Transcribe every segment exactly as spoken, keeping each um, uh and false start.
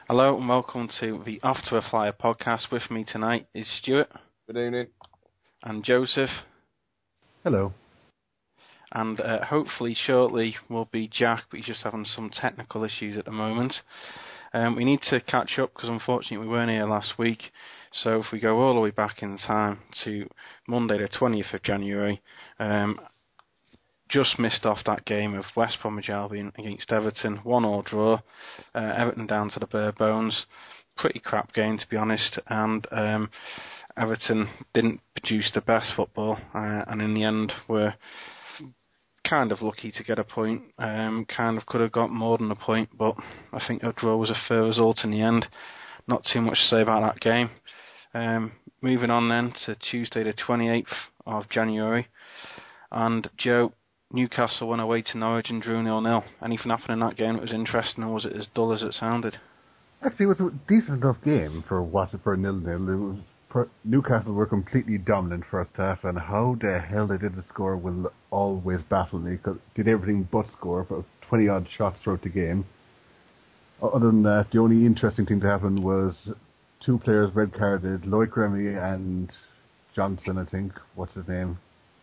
Hello and welcome to the Off to a Flyer podcast. With me tonight is Stuart. Good evening. And Joseph. Hello. And uh, hopefully shortly will be Jack, but he's just having some technical issues at the moment. Um, we need to catch up because unfortunately we weren't here last week. So if we go all the way back in time to Monday the twentieth of January, um, just missed off that game of West Bromwich Albion against Everton, one all draw, uh, Everton down to the bare bones. Pretty crap game to be honest, and um, Everton didn't produce the best football, uh, and in the end were kind of lucky to get a point. Um, kind of could have got more than a point, but I think a draw was a fair result in the end. Not too much to say about that game. Um, moving on then to Tuesday the twenty-eighth of January, and Joe, Newcastle went away to Norwich and drew nil nil. Anything happened in that game that was interesting, or was it as dull as it sounded? Actually, it was a decent enough game for what for nil nil. Newcastle were completely dominant first half, and how the hell they didn't score will always baffle me, because did everything but score for twenty odd shots throughout the game. Other than that, the only interesting thing to happen was two players red carded, Loic Remy and Johnson, I think. What's his name?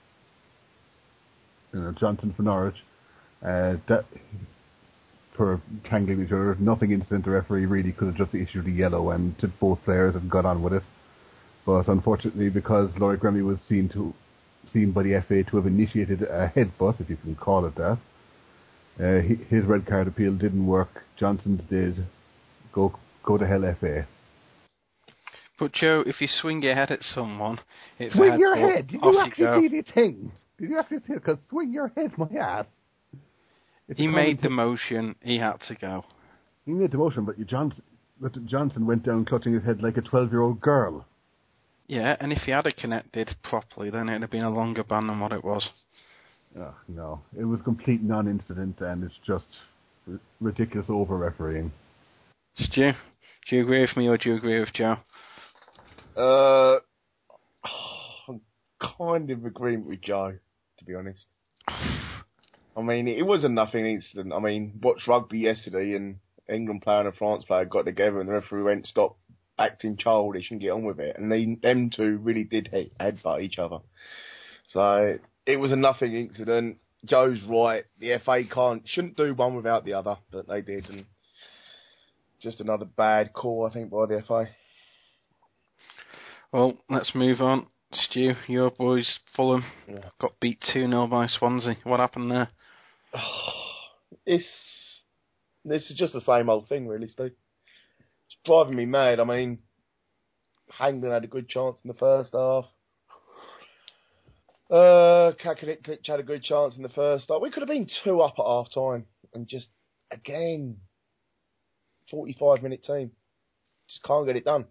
You know, Johnson for Norwich. Uh, that, for tangling each other, nothing incident. The referee really could have just issued a yellow and took both players and got on with it. But unfortunately, because Loic Remy was seen to seen by the F A to have initiated a headbutt, if you can call it that, uh, he, his red card appeal didn't work. Johnson's did. Go go to hell, F A. But Joe, if you swing your head at someone, it's swing a your headbutt, head. Did off you you actually go. see the thing? Did you actually see it? Because swing your head, my ass. It's He made t- the motion. He had to go. He made the motion, but you Johnson, but Johnson went down clutching his head like a twelve-year-old girl. Yeah, and if he had it connected properly, then it'd have been a longer ban than what it was. Oh, no, it was complete non-incident, and it's just r- ridiculous over-refereeing. Stu, do you agree with me or do you agree with Joe? Uh, I'm kind of agreeing with Joe, to be honest. I mean, it was a nothing incident. I mean, watched rugby yesterday, and England player and a France player got together, and the referee went, "Stop acting childish and get on with it." And they, them two really did hit, headbutt each other. So it was a nothing incident. Joe's right. The F A can't shouldn't do one without the other, but they did, and just another bad call, I think, by the F A. Well, let's move on. Stu, your boys, Fulham, Yeah. got beat two nil by Swansea. What happened there? It's this is just the same old thing, really, Steve. It's driving me mad. I mean, Hangman had a good chance in the first half. Uh, Kakarnik had a good chance in the first half. We could have been two up at half time, and just again, forty-five minute team, just can't get it done.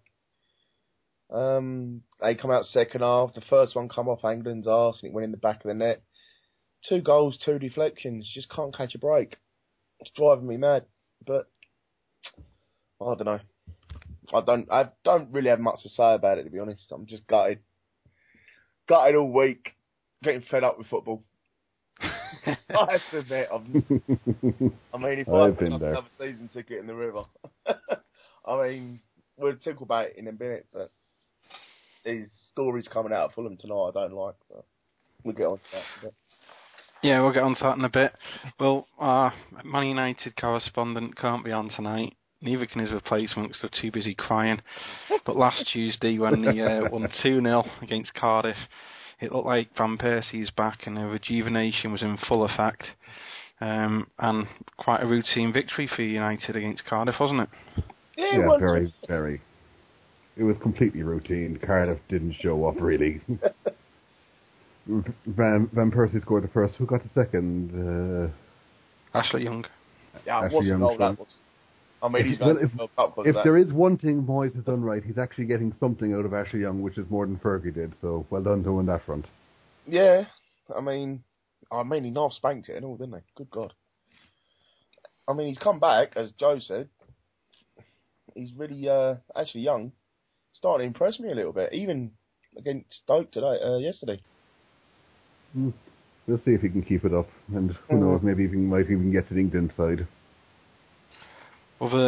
Um, they come out second half. The first one come off England's arse, and it went in the back of the net. Two goals, two deflections. Just can't catch a break. It's driving me mad. But I don't know. I don't. I don't really have much to say about it, to be honest. I'm just gutted. Gutted all week. Getting fed up with football. I have to admit. I'm, I mean, if I I've had been there. another season ticket in the river, I mean, we'll talk about it in a minute. But these stories coming out of Fulham tonight, I don't like. But we'll get on to that. But. Yeah, we'll get on to that in a bit. Well, our Man United correspondent can't be on tonight. Neither can his replacement because they're too busy crying. But last Tuesday, when they uh, won two nil against Cardiff, it looked like Van Persie's back and the rejuvenation was in full effect. Um, and quite a routine victory for United against Cardiff, wasn't it? Yeah, Yeah, well, very, very. It was completely routine. Cardiff didn't show up, really. Van, Van Persie scored the first. Who got the second? Uh, Ashley Young. Yeah, Ashley what's the Young goal scored. that was? I mean, he's well, going if, to World Cup, if that. there is one thing Moyes has done right, he's actually getting something out of Ashley Young, which is more than Fergie did. So well done to him on that front. Yeah, I mean, I mean, he half spanked it and all, didn't they? Good God. I mean, he's come back, as Joe said. He's really, uh, actually young. Starting to impress me a little bit, even against Stoke today, uh, yesterday. Mm. We'll see if he can keep it up, and who Mm. knows, maybe he might even get to the England side. Other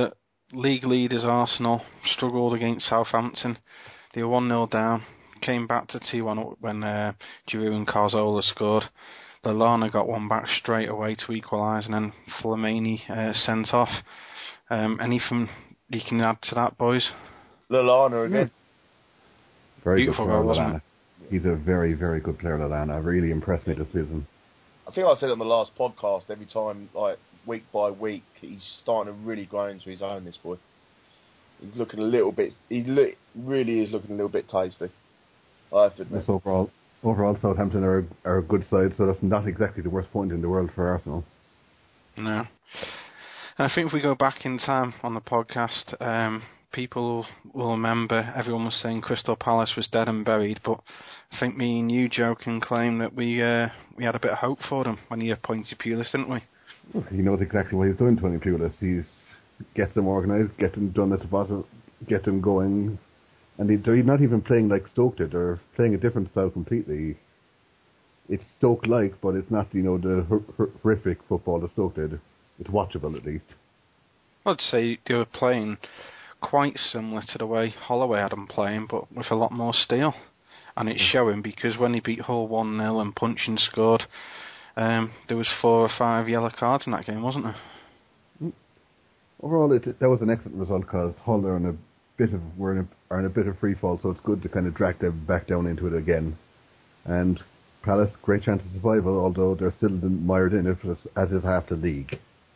league leaders Arsenal struggled against Southampton. They were one nil down, came back to two one up when uh, Giroud and Cazorla scored. Lallana got one back straight away to equalise, and then Flamini uh, sent off. Um, anything you can add to that, boys? Lallana again. Very Beautiful good player, goal, wasn't Lallana. He's a very, very good player, Lallana. Really impressed me this season. I think I said it on the last podcast, every time, like, week by week, he's starting to really grow into his own, this boy. He's looking a little bit, he look, really is looking a little bit tasty. I have to admit. Yes, overall, overall, Southampton are, are a good side, so that's not exactly the worst point in the world for Arsenal. No. And I think if we go back in time on the podcast, um, people will remember everyone was saying Crystal Palace was dead and buried, but I think me and you, Joe, can claim that we uh, we had a bit of hope for them when he appointed Pulis, didn't we? Well, he knows exactly what he's doing, Tony Pulis. He's gets them organised, get them done at the bottom, get them going, and he, they're not even playing like Stoke did. They're playing a different style completely. It's Stoke-like, but it's not, you know, the hor- horrific football that Stoke did. It's watchable, at least. I'd say they were playing quite similar to the way Holloway had them playing, but with a lot more steel. And it's showing, because when he beat Hull one nil and Punchin scored, um, there was four or five yellow cards in that game, wasn't there? Overall, it, that was an excellent result, because Hull are in a bit of we're in a, are in a bit of free fall, so it's good to kind of drag them back down into it again. And Palace, great chance of survival, although they're still mired in it, as is half the league.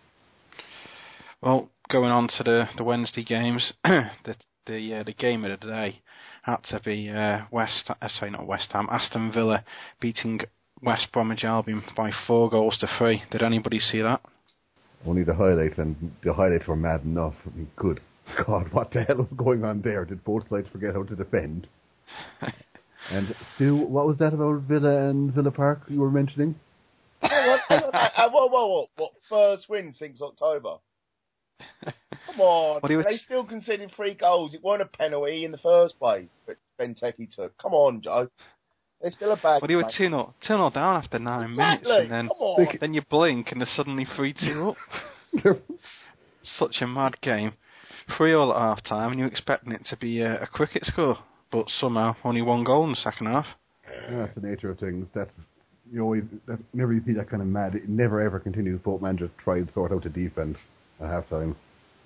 Well, going on to the, the Wednesday games, the the uh, the game of the day had to be uh, West. Uh, sorry, not West Ham. Aston Villa beating West Bromwich Albion by four goals to three. Did anybody see that? Only the highlights, and the highlights were mad enough. I mean, good God, what the hell was going on there? Did both sides forget how to defend? And Stu, what was that about Villa and Villa Park you were mentioning? Whoa, whoa, whoa, whoa. What, first win since October? Come on, What do you they still conceded three goals. It wasn't a penalty in the first place, but Benteke took. Come on, Joe. They're still a bad. Well, you were two nil down after nine exactly. minutes, and then Come on. then you blink and they're suddenly three two up. Such a mad game. three all at half time, and you're expecting it to be a, a cricket score, but somehow only one goal in the second half. Yeah, that's the nature of things. That's you always that, never you see that kind of mad. It never ever continues. Both managers try and sort out the defence at half time.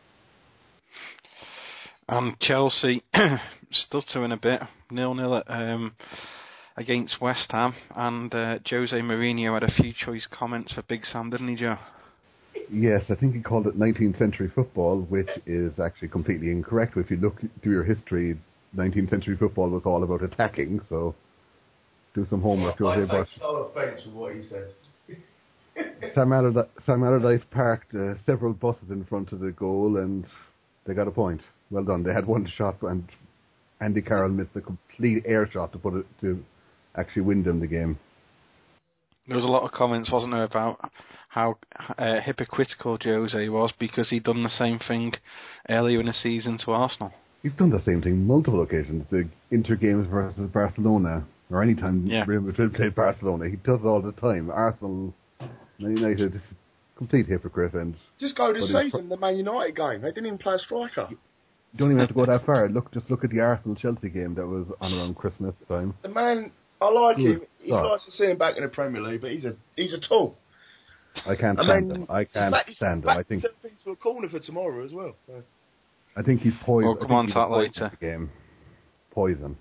And Chelsea still two in a bit, nil nil at, um, against West Ham, and uh, Jose Mourinho had a few choice comments for Big Sam, didn't he, Joe? Yes, I think he called it nineteenth century football, which is actually completely incorrect. If you look through your history, nineteenth century football was all about attacking, so do some homework. I Jose, take so offence with what he said. Sam Allardyce, Sam Allardyce parked uh, several buses in front of the goal, and they got a point. Well done. They had one shot, and Andy Carroll missed a complete air shot to put it to actually win them the game. There was a lot of comments, wasn't there, about how uh, hypocritical Jose was because he'd done the same thing earlier in the season to Arsenal. He's done the same thing multiple occasions. The Inter games versus Barcelona, or any time yeah. Real Madrid played Barcelona, he does it all the time. Arsenal, Man United, complete hypocrite. And just go to season, pro- the Man United game. They didn't even play a striker. You don't even have to go that far. Look, just look at the Arsenal-Chelsea game that was on around Christmas time. The man, I like Good him. It's start. nice to see him back in the Premier League, but he's a he's a tool. I can't I stand mean, him. I can't he's stand him. back I think to to a corner for tomorrow as well. So. I think he's poison. We'll come on to that later. Game. Poison.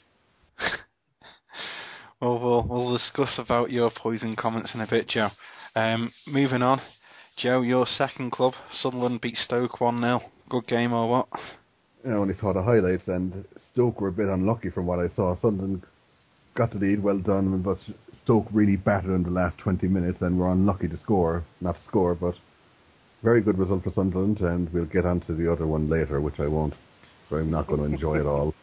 Well, we'll we'll discuss about your poison comments in a bit, Joe. Um, moving on, Joe, your second club, Sunderland beat Stoke one nil. Good game or what? I only saw the highlights, and Stoke were a bit unlucky from what I saw. Sunderland got the lead, well done, but Stoke really battered in the last twenty minutes and were unlucky to score. Not to score, but very good result for Sunderland, and we'll get on to the other one later, which I won't, so I'm not going to enjoy it all.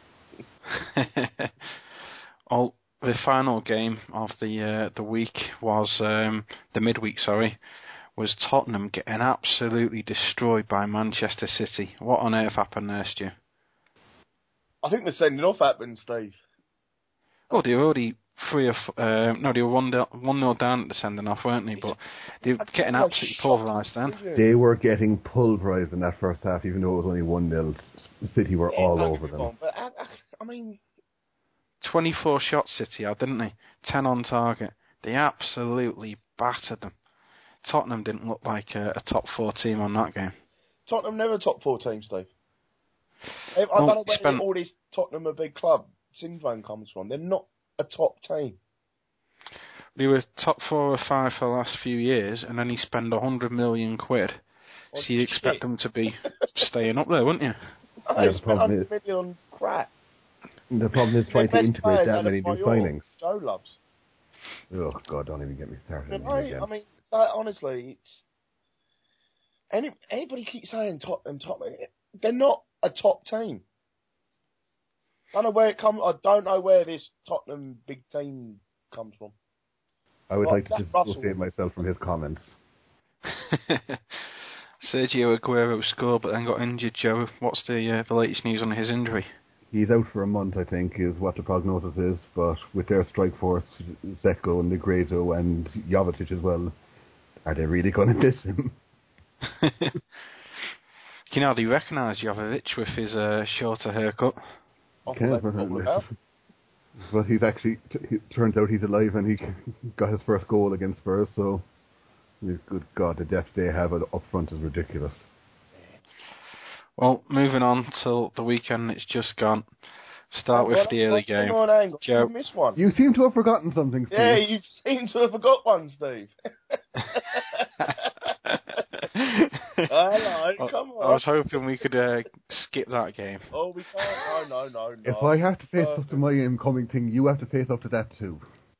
all the final game of the uh, the week was, um, the midweek, sorry, was Tottenham getting absolutely destroyed by Manchester City. What on earth happened there, Stu? I think the sending off happened, Steve. Oh, they were already three or f- uh, no, they were one nil one nil down at the sending off, weren't they? But they were getting absolutely pulverised then. They were getting pulverised in that first half, even though it was only one nil. City were yeah, all over them. On, but I, I, I mean, twenty-four shots City had, didn't they? ten on target. They absolutely battered them. Tottenham didn't look like a, a top four team on that game. Tottenham never a top four team, Steve. I, I well, don't know where spent... all this Tottenham a big club syndrome comes from. They're not a top team. They were top four or five for the last few years, and then he spent a hundred million quid. Oh, so you'd expect shit. them to be staying up there, wouldn't you? No, Yeah, they the spent problem one hundred million crap. The problem is trying to Their best integrate players that had a many new priority. signings. Joe loves. Oh God, don't even get me started. But on I, him again. I mean, that, honestly, it's any anybody keeps saying Tottenham, Tottenham. They're not a top team. I don't know where it comes. I don't know where this Tottenham big team comes from. I would Well, like to Jack Russell- dissociate myself from his comments. Sergio Aguero scored, but then got injured. Joe, what's the uh, the latest news on his injury? He's out for a month, I think, is what the prognosis is. But with their strike force, Zeko, Negredo, and Jovetic as well, are they really going to miss him? Can you hardly recognise Jovetic with his uh, shorter haircut? Off Yeah, the but, football now. but he's actually, t- it turns out he's alive and he got his first goal against Spurs, so good God, the depth they have up front is ridiculous. Well, moving on till the weekend, it's just gone. Start Oh, with well, the early hang game. on, hang on. Joe. You missed one. You seem to have forgotten something, Steve. Yeah, you seem to have forgot one, Steve. Hello, come on. I was hoping we could uh, skip that game. Oh, we can't. No, no, no, no. If I have to face Uh, up to my incoming thing, you have to face up to that too.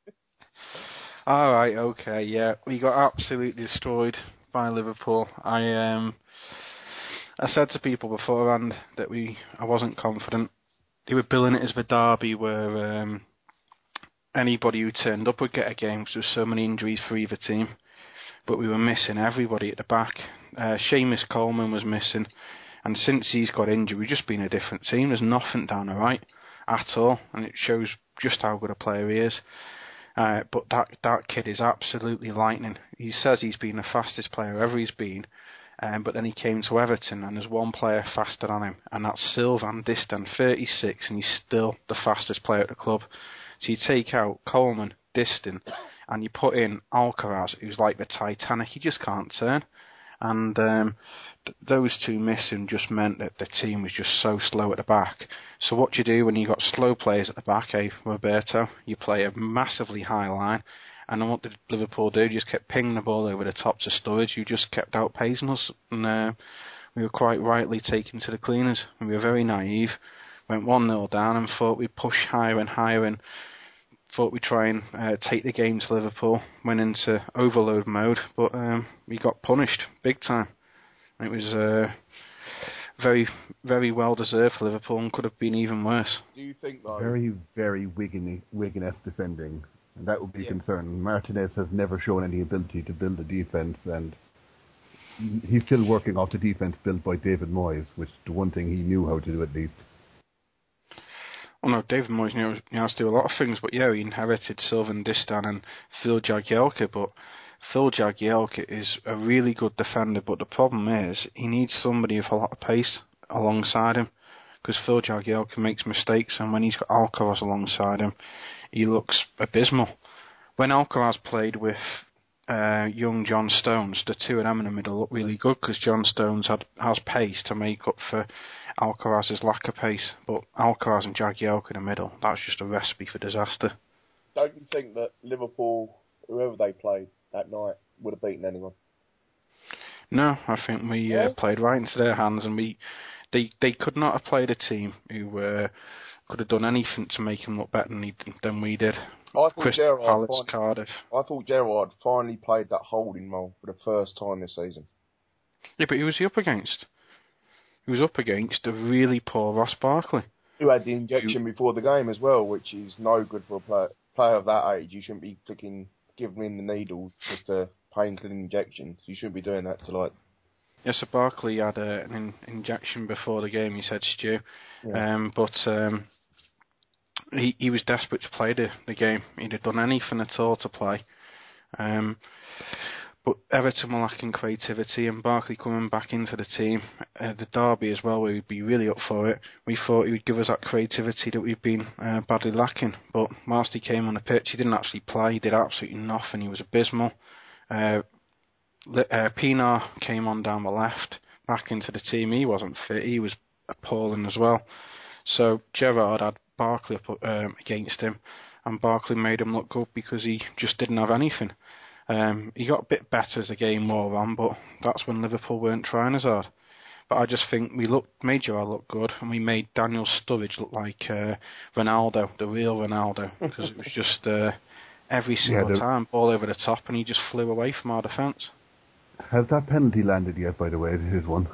All right, okay, yeah, we got absolutely destroyed by Liverpool. I um, I said to people beforehand that we I wasn't confident. They were billing it as the derby where um, anybody who turned up would get a game because there were so many injuries for either team. But we were missing everybody at the back. Uh, Seamus Coleman was missing, and since he's got injured, we've just been a different team. There's nothing down the right at all, and it shows just how good a player he is. Uh, but that that kid is absolutely lightning. He says he's been the fastest player ever he's been, um, but then he came to Everton and there's one player faster than him, and that's Sylvain Distin, thirty-six, and he's still the fastest player at the club. So you take out Coleman, Distin, and you put in Alcaraz, who's like the Titanic. He just can't turn. And um, th- those two missing just meant that the team was just so slow at the back. So what do you do when you've got slow players at the back, eh, Roberto? You play a massively high line. And then what did Liverpool do? Just kept pinging the ball over the top to Sturridge, who just kept outpacing us. And uh, we were quite rightly taken to the cleaners. And we were very naive. Went one nil down and thought we'd push higher and higher and thought we'd try and uh, take the game to Liverpool. Went into overload mode, but um, we got punished big time. It was uh, very, very well deserved for Liverpool and could have been even worse. Do you think, though? Very, very Wigan- Wigan-esque defending, and that would be Yeah. a concern. Martinez has never shown any ability to build a defence, and he's still working off the defence built by David Moyes, which is the one thing he knew how to do at least. Well, no, David Moyes knew he has to do a lot of things, but yeah, he inherited Sylvain Distin and Phil Jagielka, but Phil Jagielka is a really good defender, but the problem is he needs somebody with a lot of pace alongside him, because Phil Jagielka makes mistakes, and when he's got Alcaraz alongside him, he looks abysmal. When Alcaraz played with uh, young John Stones, the two of them in the middle look really good, because John Stones had, has pace to make up for Alcaraz's lack of pace, but Alcaraz and Jagielka in the middle, that's just a recipe for disaster. Don't you think that Liverpool, whoever they played that night, would have beaten anyone? No, I think we uh, played right into their hands, and we they they could not have played a team who uh, could have done anything to make him look better than, he, than we did. I thought Crystal Gerrard Palace, finally, Cardiff. I thought Gerrard finally played that holding role for the first time this season. Yeah, but who was he up against? He was up against a really poor Ross Barkley. Who had the injection you, before the game as well, which is no good for a player, player of that age. You shouldn't be flicking, giving him the needle, just a painkilling injection. You shouldn't be doing that to like. Yes, so Barkley had a, an in, injection before the game. He said, Stu, yeah. um, but um, he, he was desperate to play the, the game. He'd have done anything at all to play. Um, but Everton were lacking creativity, and Barkley coming back into the team, uh, the derby as well, where he'd be really up for it. We thought he would give us that creativity that we've been uh, badly lacking. But whilst he came on the pitch, he didn't actually play. He did absolutely nothing. He was abysmal. Uh, uh, Pienaar came on down the left, back into the team. He wasn't fit. He was appalling as well. So Gerrard had Barkley up um, against him, and Barkley made him look good because he just didn't have anything. Um, he got a bit better as the game wore on, but that's when Liverpool weren't trying as hard. But I just think we looked, made Gerrard look good, and we made Daniel Sturridge look like uh, Ronaldo, the real Ronaldo, because it was just uh, every single yeah, time, ball over the top, and he just flew away from our defence. Has that penalty landed yet, by the way? His one.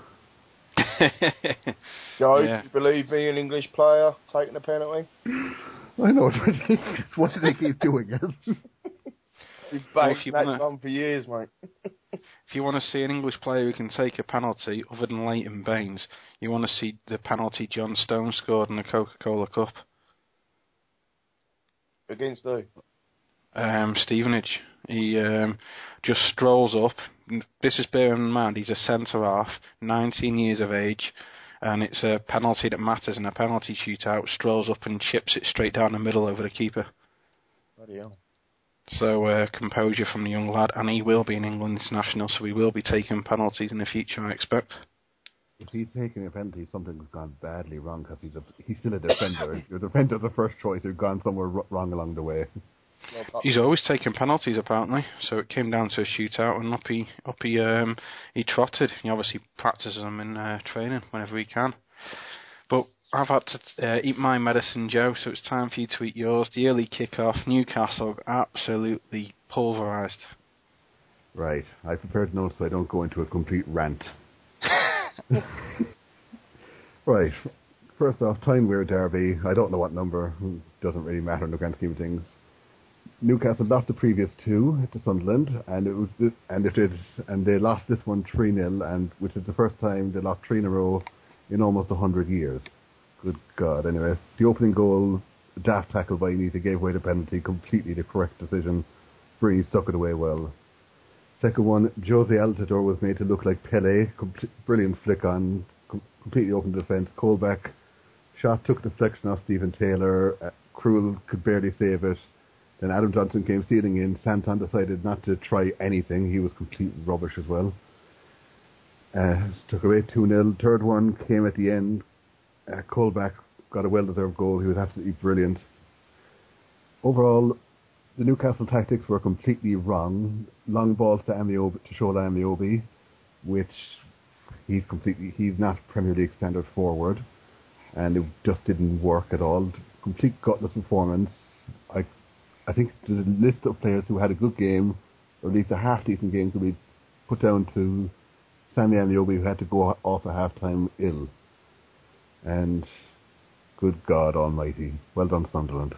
Joe, yeah. do you believe me, an English player taking a penalty? I know. What do they keep doing? He's banked that wanna, on for years, mate. If you want to see an English player who can take a penalty other than Leighton Baines, you want to see the penalty John Stones scored in the Coca-Cola Cup. Against who? Um, Stevenage. He um, just strolls up. This is bearing in mind he's a centre-half, nineteen years of age, and it's a penalty that matters in a penalty shootout. Strolls up and chips it straight down the middle over the keeper. Bloody hell. So uh, composure from the young lad, and he will be an England international, so he will be taking penalties in the future, I expect. If he's taking a penalty, something's gone badly wrong, because he's, a, he's still a defender. Your defender's the first choice, who's gone somewhere wrong along the way. He's always taking penalties, apparently, so it came down to a shootout, and up he, up he, um, he trotted. He obviously practices them in uh, training whenever he can. But I've had to uh, eat my medicine, Joe, so it's time for you to eat yours. The early kick-off, Newcastle absolutely pulverised. Right. I prepared notes so I don't go into a complete rant. Right. First off, time we're derby. I don't know what number. Doesn't really matter in the grand scheme of things. Newcastle lost the previous two to Sunderland, and it was this, and it did, and they lost this one three nil, and which is the first time they lost three in a row in almost a hundred years. Good God! Anyway, the opening goal, daft tackle by Anita, gave away the penalty. Completely the correct decision. Breeze stuck it away well. Second one, Jose Altidore was made to look like Pele. Com- brilliant flick on, com- completely opened the defence. Colback shot took deflection off Stephen Taylor. Uh, Krul could barely save it. Then Adam Johnson came stealing in. Santon decided not to try anything. He was complete rubbish as well. Uh, took away two nil. Third one came at the end. Uh, Colback got a well-deserved goal. He was absolutely brilliant. Overall, the Newcastle tactics were completely wrong. Long balls to Amiobi, to Shola Amiobi, which he's completely he's not Premier League standard forward, and it just didn't work at all. Complete gutless performance. I I think the list of players who had a good game, or at least a half-decent game, could be put down to Sammy Amiobi, who had to go off at half-time ill. And good God Almighty, well done, Sunderland.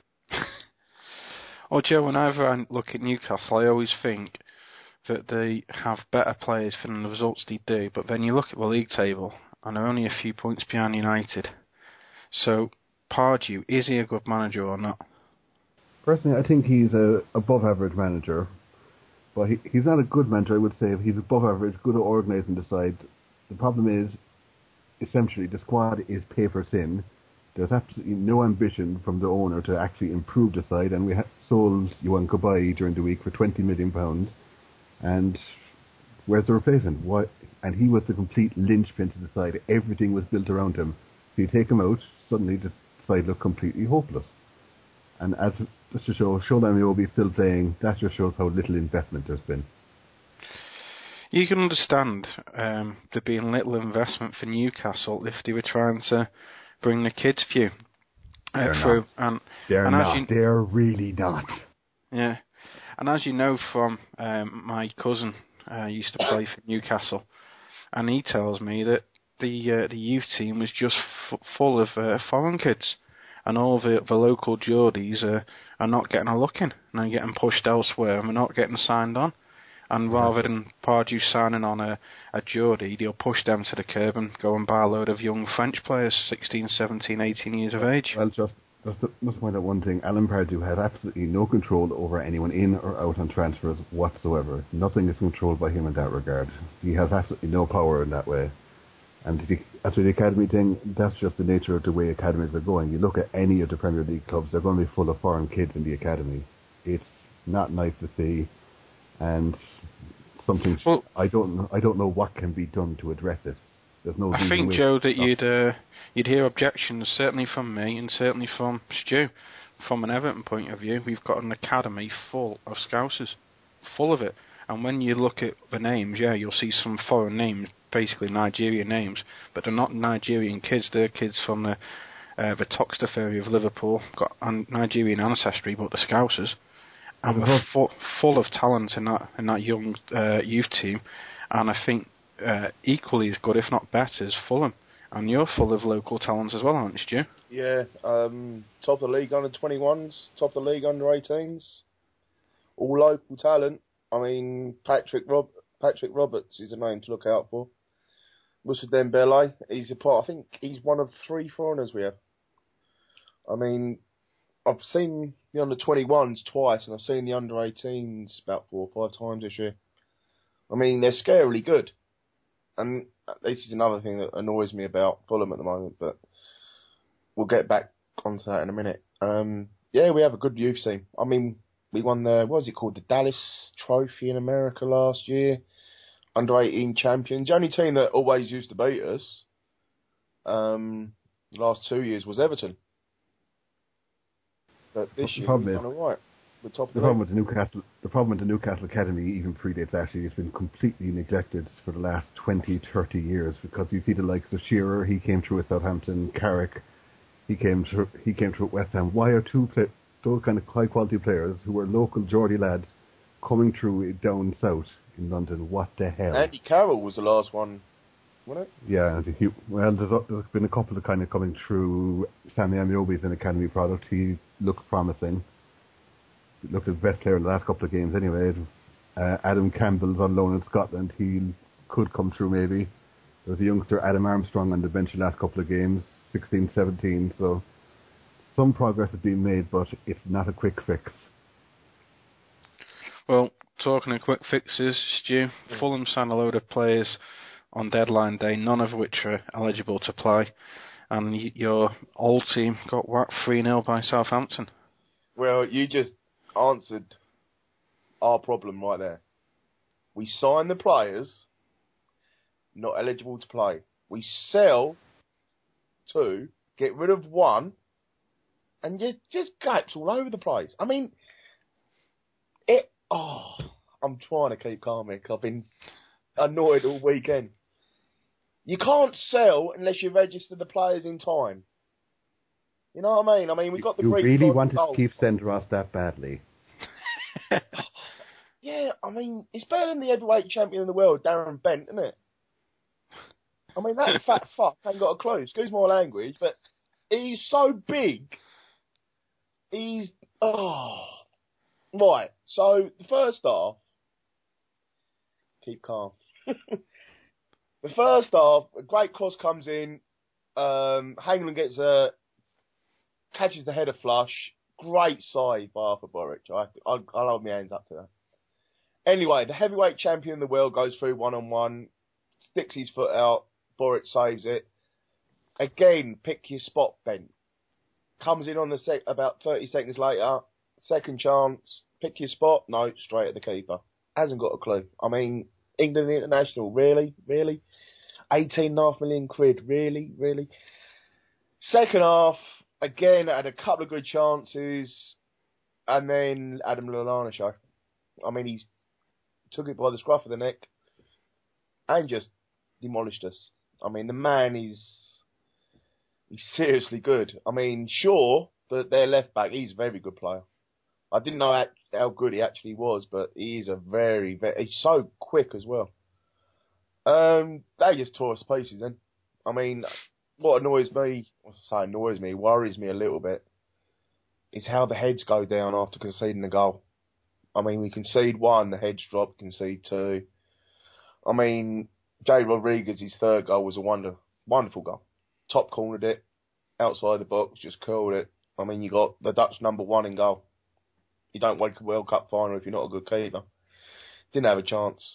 Oh, Joe, whenever I look at Newcastle, I always think that they have better players than the results they do. But then you look at the league table, and they're only a few points behind United. So, Pardew, is he a good manager or not? Personally, I think he's a above-average manager. But he, he's not a good manager, I would say. He's above average, good at organising the side. The problem is, essentially, the squad is paper thin. There's absolutely no ambition from the owner to actually improve the side, and we ha- sold Yohan Cabaye during the week for twenty million pounds. And where's the replacement? What? And he was the complete linchpin to the side. Everything was built around him. So you take him out, suddenly the side looked completely hopeless. And as just to show, Shola Amiobi is still playing, that just shows how little investment there's been. You can understand um, there being little investment for Newcastle if they were trying to bring the kids' view uh, They're through. Not. And, They're and not. You, They're really not. Yeah. And as you know from um, my cousin uh, used to play for Newcastle, and he tells me that the uh, the youth team was just f- full of uh, foreign kids. And all the, the local Geordies uh, are not getting a look in. And they're getting pushed elsewhere and they're not getting signed on. And rather than Pardew signing on a, a Geordie, they'll push them to the curb and go and buy a load of young French players, sixteen, seventeen, eighteen years of age. Well, just Just to, must point out one thing. Alan Pardew has absolutely no control over anyone in or out on transfers whatsoever. Nothing is controlled by him in that regard. He has absolutely no power in that way. And the, as for the academy thing, that's just the nature of the way academies are going. You look at any of the Premier League clubs, they're going to be full of foreign kids in the academy. It's not nice to see, and something well, I don't I don't know what can be done to address it. There's no. I think, Joe, that you'd uh, you'd hear objections certainly from me and certainly from Stu. From an Everton point of view, we've got an academy full of Scousers, full of it. And when you look at the names, yeah, you'll see some foreign names, basically Nigerian names, but they're not Nigerian kids. They're kids from the uh, the Toxteth area of Liverpool, got Nigerian ancestry, but the Scousers. And we're full, full of talent in that in that young uh, youth team, and I think uh, equally as good, if not better, is Fulham. And you're full of local talent as well, aren't you, Stu? Yeah, um, top of the league under twenty-ones, top of the league under eighteens, all local talent. I mean, Patrick Rob Patrick Roberts is a name to look out for. Moussa Dembele, he's a part. I think he's one of three foreigners we have. I mean, I've seen the under twenty-ones twice, and I've seen the under eighteens about four or five times this year. I mean, they're scarily good. And this is another thing that annoys me about Fulham at the moment, but we'll get back onto that in a minute. Um, yeah, we have a good youth team. I mean, we won the, what was it called, the Dallas Trophy in America last year. under eighteen champions. The only team that always used to beat us um, the last two years was Everton. But this year we've done all right. We're top of the, the problem with the Newcastle, the problem with the Newcastle Academy, even predates actually, it's been completely neglected for the last twenty, thirty years, because you see the likes of Shearer, he came through at Southampton, Carrick, he came through, he came through at West Ham. Why are two play, those kind of high quality players who are local Geordie lads coming through down south in London? What the hell? Andy Carroll was the last one, wasn't it? Yeah, he, well, there's, there's been a couple of kind of coming through. Sammy Amiobi's an academy product. He looks promising. He looked at the best player in the last couple of games anyway. Uh, Adam Campbell's on loan in Scotland. He could come through maybe. There was a youngster, Adam Armstrong, on the bench the last couple of games, sixteen, seventeen. So some progress has been made, but it's not a quick fix. Well, talking of quick fixes, Stu, mm. Fulham signed a load of players on deadline day, none of which are eligible to play, and y- your old team got whacked three nil by Southampton. Well, you just answered our problem right there. We sign the players not eligible to play. We sell two, get rid of one, and you just gaps all over the place. I mean, it. Oh, I'm trying to keep calm here, 'cause I've been annoyed all weekend. You can't sell unless you register the players in time. You know what I mean? I mean, we got the. You really wanted to keep Senderos that badly. Yeah, I mean, it's better than the heavyweight champion in the world, Darren Bent, isn't it? I mean, that fat fuck ain't got a clue. Excuse my language, but he's so big. He's oh right. So the first half, keep calm. The first half, a great cross comes in. Um, Hangland gets a catches the header flush. Great save by Arthur Boric. I, I, I'll hold my hands up to that. Anyway, the heavyweight champion in the world goes through one on one, sticks his foot out. Boric saves it. Again, pick your spot, Ben. Comes in on the sec about thirty seconds later. Second chance, pick your spot. No, straight at the keeper. Hasn't got a clue. I mean, England International, really? Really? eighteen and a half million quid, really? Really? Second half, again, had a couple of good chances, and then Adam Lallana show. I mean, he took it by the scruff of the neck and just demolished us. I mean, the man is he's seriously good. I mean, sure, that their left back, he's a very good player. I didn't know how good he actually was, but he is a very, very... He's so quick as well. Um, they just tore us to pieces then. I mean, what annoys me, I say annoys me, worries me a little bit, is how the heads go down after conceding a goal. I mean, we concede one, the heads drop, concede two. I mean, Jay Rodriguez's third goal was a wonder, wonderful goal. Top cornered it, outside the box, just curled it. I mean, you got the Dutch number one in goal. You don't win a World Cup final if you're not a good keeper. Didn't have a chance.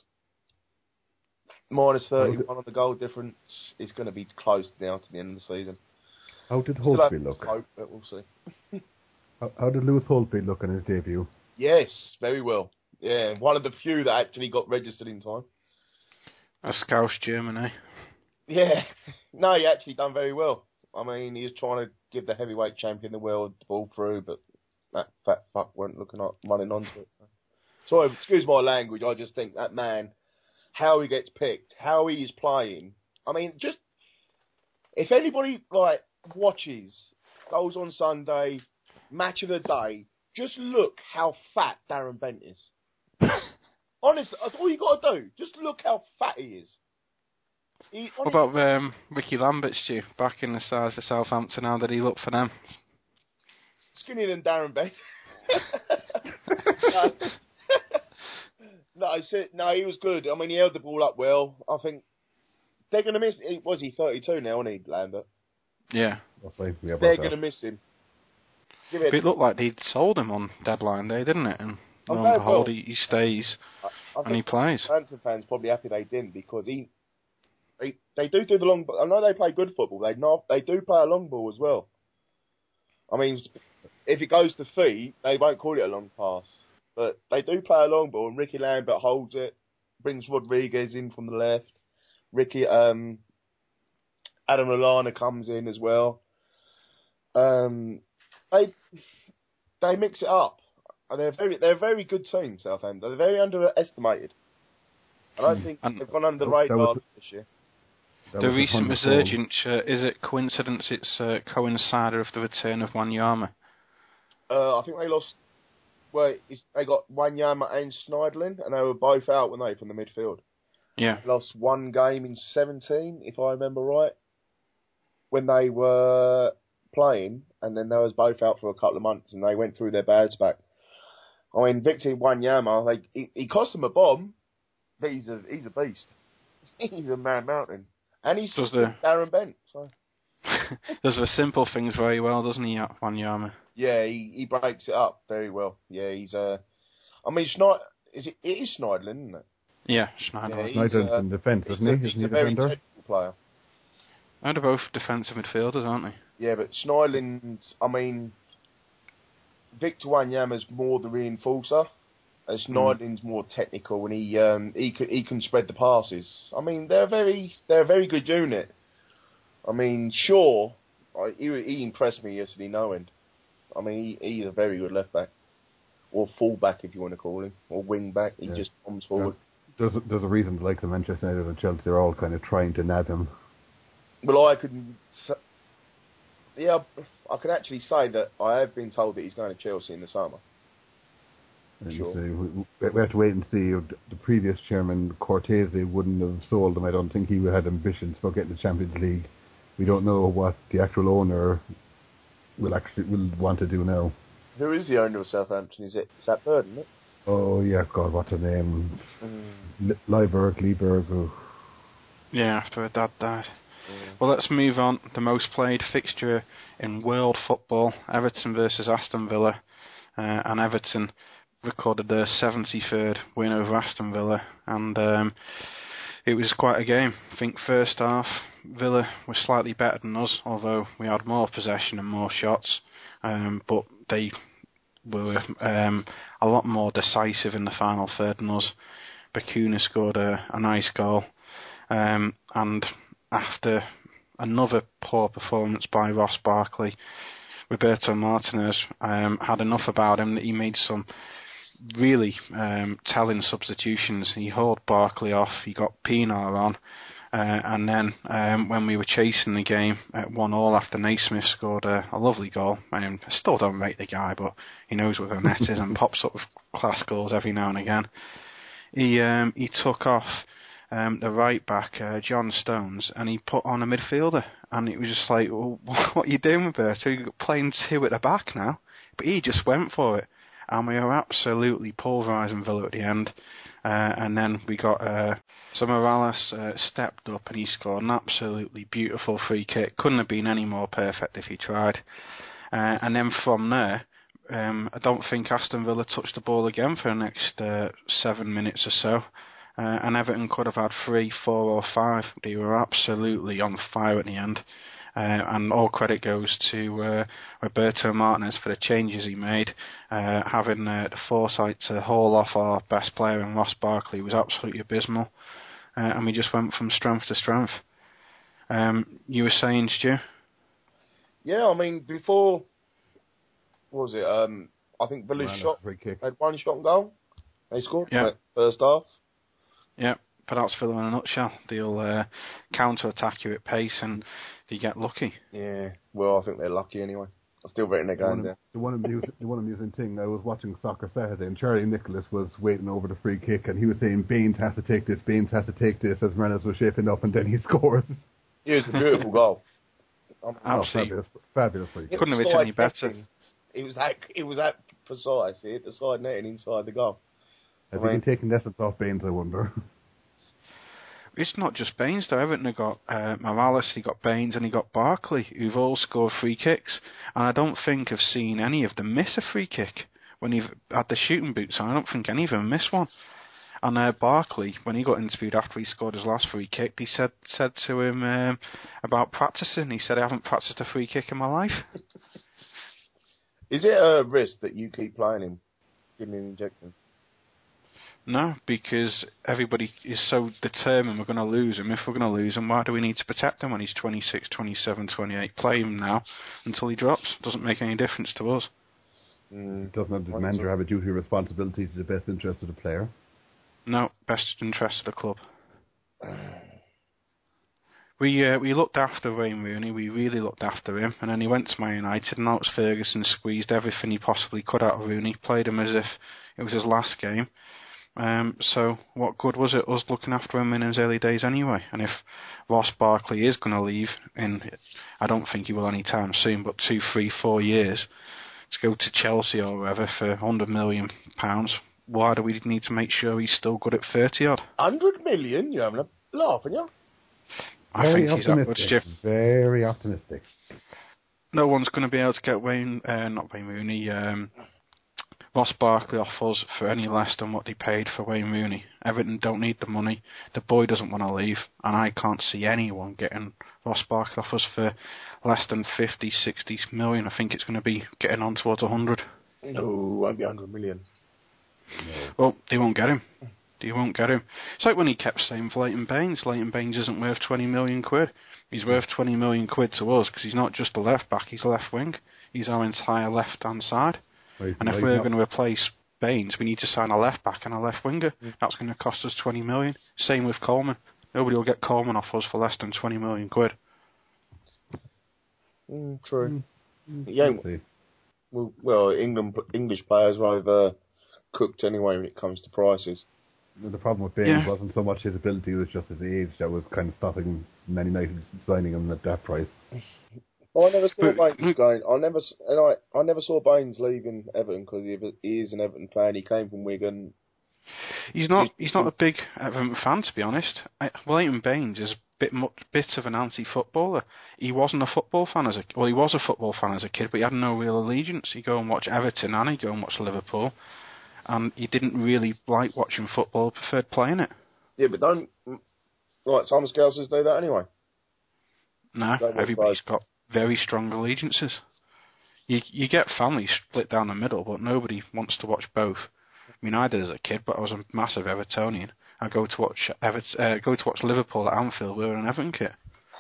Minus thirty-one on the goal difference is going to be close now to the end of the season. How did Still Holtby look? Hope, but we'll see. how, how did Lewis Holtby look in his debut? Yes, very well. Yeah, one of the few that actually got registered in time. A Scouse German, eh? Yeah. No, he actually done very well. I mean, he was trying to give the heavyweight champion the world the ball through, but that fat fuck weren't looking up, running onto it. Sorry, excuse my language, I just think that man, how he gets picked, how he is playing. I mean, just, if anybody, like, watches, goes on Sunday, match of the day, just look how fat Darren Bent is. Honestly, that's all you got to do. Just look how fat he is. He, what about um, Ricky Lambert, Stu? Back in the size of Southampton, how did he look for them? Skinnier than Darren Bent. no, no, no, he was good. I mean, he held the ball up well. I think they're going to miss. Was he thirty-two now, wasn't he, Lambert? Yeah. They're going to miss him. It, it looked like they'd sold him on deadline day, didn't it? And on the whole, he, he stays I, I and he plays. Southampton fans probably happy they didn't because he, they, they do do the long. I know they play good football. They not. They do play a long ball as well. I mean, if it goes to feet, they won't call it a long pass. But they do play a long ball, and Ricky Lambert holds it, brings Rodriguez in from the left. Ricky, um, Adam Lallana comes in as well. Um, they they mix it up. And they're very they're a very good team, Southampton. They're very underestimated. I don't think and they've gone under the radar was, this year. The recent resurgence, uh, is it coincidence it's uh, coincided with the return of Wanyama? Uh, I think they lost. Well, they got Wanyama and Schneiderlin, and they were both out, weren't they, from the midfield? Yeah. They lost one game in seventeen, if I remember right, when they were playing, and then they was both out for a couple of months, and they went through their bags back. I mean, Victor Wanyama, like he, he cost them a bomb, but he's a he's a beast. He's a man mountain, and he's does the Darren Bent. So. does the simple things very well, doesn't he, Wanyama? Yeah, he, he breaks it up very well. Yeah, he's uh, I mean, Schneid, is it? It is Schneiderlin, isn't it? Yeah, Schneiderlin. Yeah, Schneiderlin's uh, in defence, isn't he? He's, isn't he's he a very defender? technical player. Oh, they're both defensive midfielders, aren't they? Yeah, but Schneiderlin's, I mean, Victor Wanyama's more the reinforcer, and Schneiderlin's mm. more technical, and he um, he can he can spread the passes. I mean, they're very they're a very good unit. I mean, Shaw, he he impressed me yesterday, no end. I mean, he, he's a very good left back, or full back if you want to call him, or wing back. He yeah. just comes forward. Yeah. There's a, there's a reason, like the Manchester United and Chelsea, they're all kind of trying to nab him. Well, I could, yeah, I can actually say that I have been told that he's going to Chelsea in the summer. Sure. See, we, we have to wait and see. The previous chairman, Cortese, wouldn't have sold him. I don't think he had ambitions for getting the Champions League. We don't know what the actual owner will actually will want to do now. Who is the owner of Southampton? Is it Sat Bird, isn't it? Oh yeah, God, what's her name? Mm. Leiberg, Leiberg. Oh. Yeah, after her dad died. Yeah. Well, let's move on. The most played fixture in world football: Everton versus Aston Villa, uh, and Everton recorded their seventy-third win over Aston Villa, and um, it was quite a game. I think first half Villa was slightly better than us, although we had more possession and more shots, um, but they were um, a lot more decisive in the final third than us. Bakuna scored a, a nice goal, um, and after another poor performance by Ross Barkley, Roberto Martinez um, had enough about him that he made some really um, telling substitutions. He hauled Barkley off, he got Pienaar on, uh, and then um, when we were chasing the game at one all after Naismith scored a, a lovely goal. Um, I still don't rate the guy, but he knows what the net is and pops up with class goals every now and again. He um, he took off Um, the right back, uh, John Stones, and he put on a midfielder, and it was just like, well, what are you doing, Roberto? You're playing two at the back now, but he just went for it, and we were absolutely pulverising Villa at the end, uh, and then we got uh, so Morales uh, stepped up and he scored an absolutely beautiful free kick. Couldn't have been any more perfect if he tried, Uh, and then from there, um, I don't think Aston Villa touched the ball again for the next uh, seven minutes or so. Uh, and Everton could have had three, four or five. They were absolutely on fire at the end. Uh, and all credit goes to uh, Roberto Martinez for the changes he made. Uh, having uh, the foresight to haul off our best player in Ross Barkley was absolutely abysmal. Uh, and we just went from strength to strength. Um, you were saying, Stu? Yeah, I mean, before, what was it? Um, I think Villa's Ran a shot, free kick. had one shot and goal. They scored Yeah. first half. Yeah, but that's Villa in a nutshell. They'll uh, counter-attack you at pace and you get lucky. Yeah, well, I think they're lucky anyway. I still reckon they're The going one, there. the, one amusing, the one amusing thing, I was watching Soccer Saturday and Charlie Nicholas was waiting over the free kick and he was saying, Baines has to take this, Baines has to take this, as Reynolds was shaping up and then he scores. Yeah, it's a beautiful goal. Absolutely. Oh, fabulous, fabulous free kick. Couldn't have It was been any side better. netting. It was that, it was that precise. It hit the side netting inside the goal. Has I he mean- been taking lessons off Baines, I wonder? It's not just Baines though. Everton have got uh, Morales, he got Baines and he got Barkley, who've all scored free kicks. And I don't think I've seen any of them miss a free kick when he've had the shooting boots on. I don't think any of them missed one. And uh, Barkley, when he got interviewed after he scored his last free kick, he said said to him um, about practicing. He said, I haven't practiced a free kick in my life. Is it a risk that you keep playing him, giving him injections? No, because everybody is so determined we're going to lose him. If we're going to lose him, why do we need to protect him when he's twenty-six, twenty-seven, twenty-eight? Play him now until he drops. Doesn't make any difference to us. Mm. Doesn't the manager have a duty or responsibility to the best interest of the player? No, best interest of the club. We uh, we looked after Wayne Rooney, we really looked after him, and then he went to Man United, and Alex Ferguson squeezed everything he possibly could out of Rooney, played him as if it was his last game. Um, so what good was it us looking after him in his early days anyway? And if Ross Barkley is going to leave in, I don't think he will anytime soon, but two, three, four years, to go to Chelsea or wherever for one hundred million pounds, why do we need to make sure he's still good at thirty odd? one hundred million? You're having a laugh, aren't you? I Very think he's upwards, optimistic. Jim. Very optimistic. No one's going to be able to get Wayne, uh, not Wayne Rooney, um, Ross Barkley off us for any less than what they paid for Wayne Rooney. Everton don't need the money. The boy doesn't want to leave, and I can't see anyone getting Ross Barkley off us for less than fifty, sixty million. I think it's going to be getting on towards one hundred. No, it won't be one hundred million. No. Well, they won't get him. They won't get him. It's like when he kept saying for Leighton Baines, Leighton Baines isn't worth twenty million quid. He's worth twenty million quid to us because he's not just a left back, he's a left wing. He's our entire left hand side. Right, And if right, we're not- going to replace Baines, we need to sign a left back and a left winger. Mm. That's going to cost us twenty million. Same with Coleman. Nobody will get Coleman off us for less than twenty million quid. Mm, true. Mm, Yeah. we'll see. Well, well, England English players are over cooked anyway when it comes to prices. The problem with Baines Yeah. wasn't so much his ability, it was just his age that was kind of stopping Man United signing him at that price. Well, I never saw But- Baines going. I never, s- and I, I never saw Baines leaving Everton because he, he is an Everton fan. He came from Wigan. He's not. He's not a big Everton fan, to be honest. I, Leighton Baines is a bit much, bit of an anti-footballer. He wasn't a football fan as a well. He was a football fan as a kid, but he had no real allegiance. He'd go and watch Everton, and he'd go and watch Liverpool, and he didn't really like watching football. Preferred playing it. Yeah, but don't like some Scousers do that anyway. No, That was everybody's got very strong allegiances. You you get families split down the middle, but nobody wants to watch both. I mean, I did as a kid, but I was a massive Evertonian. I go to watch Evert- uh, go to watch Liverpool at Anfield. We were an Everton kit.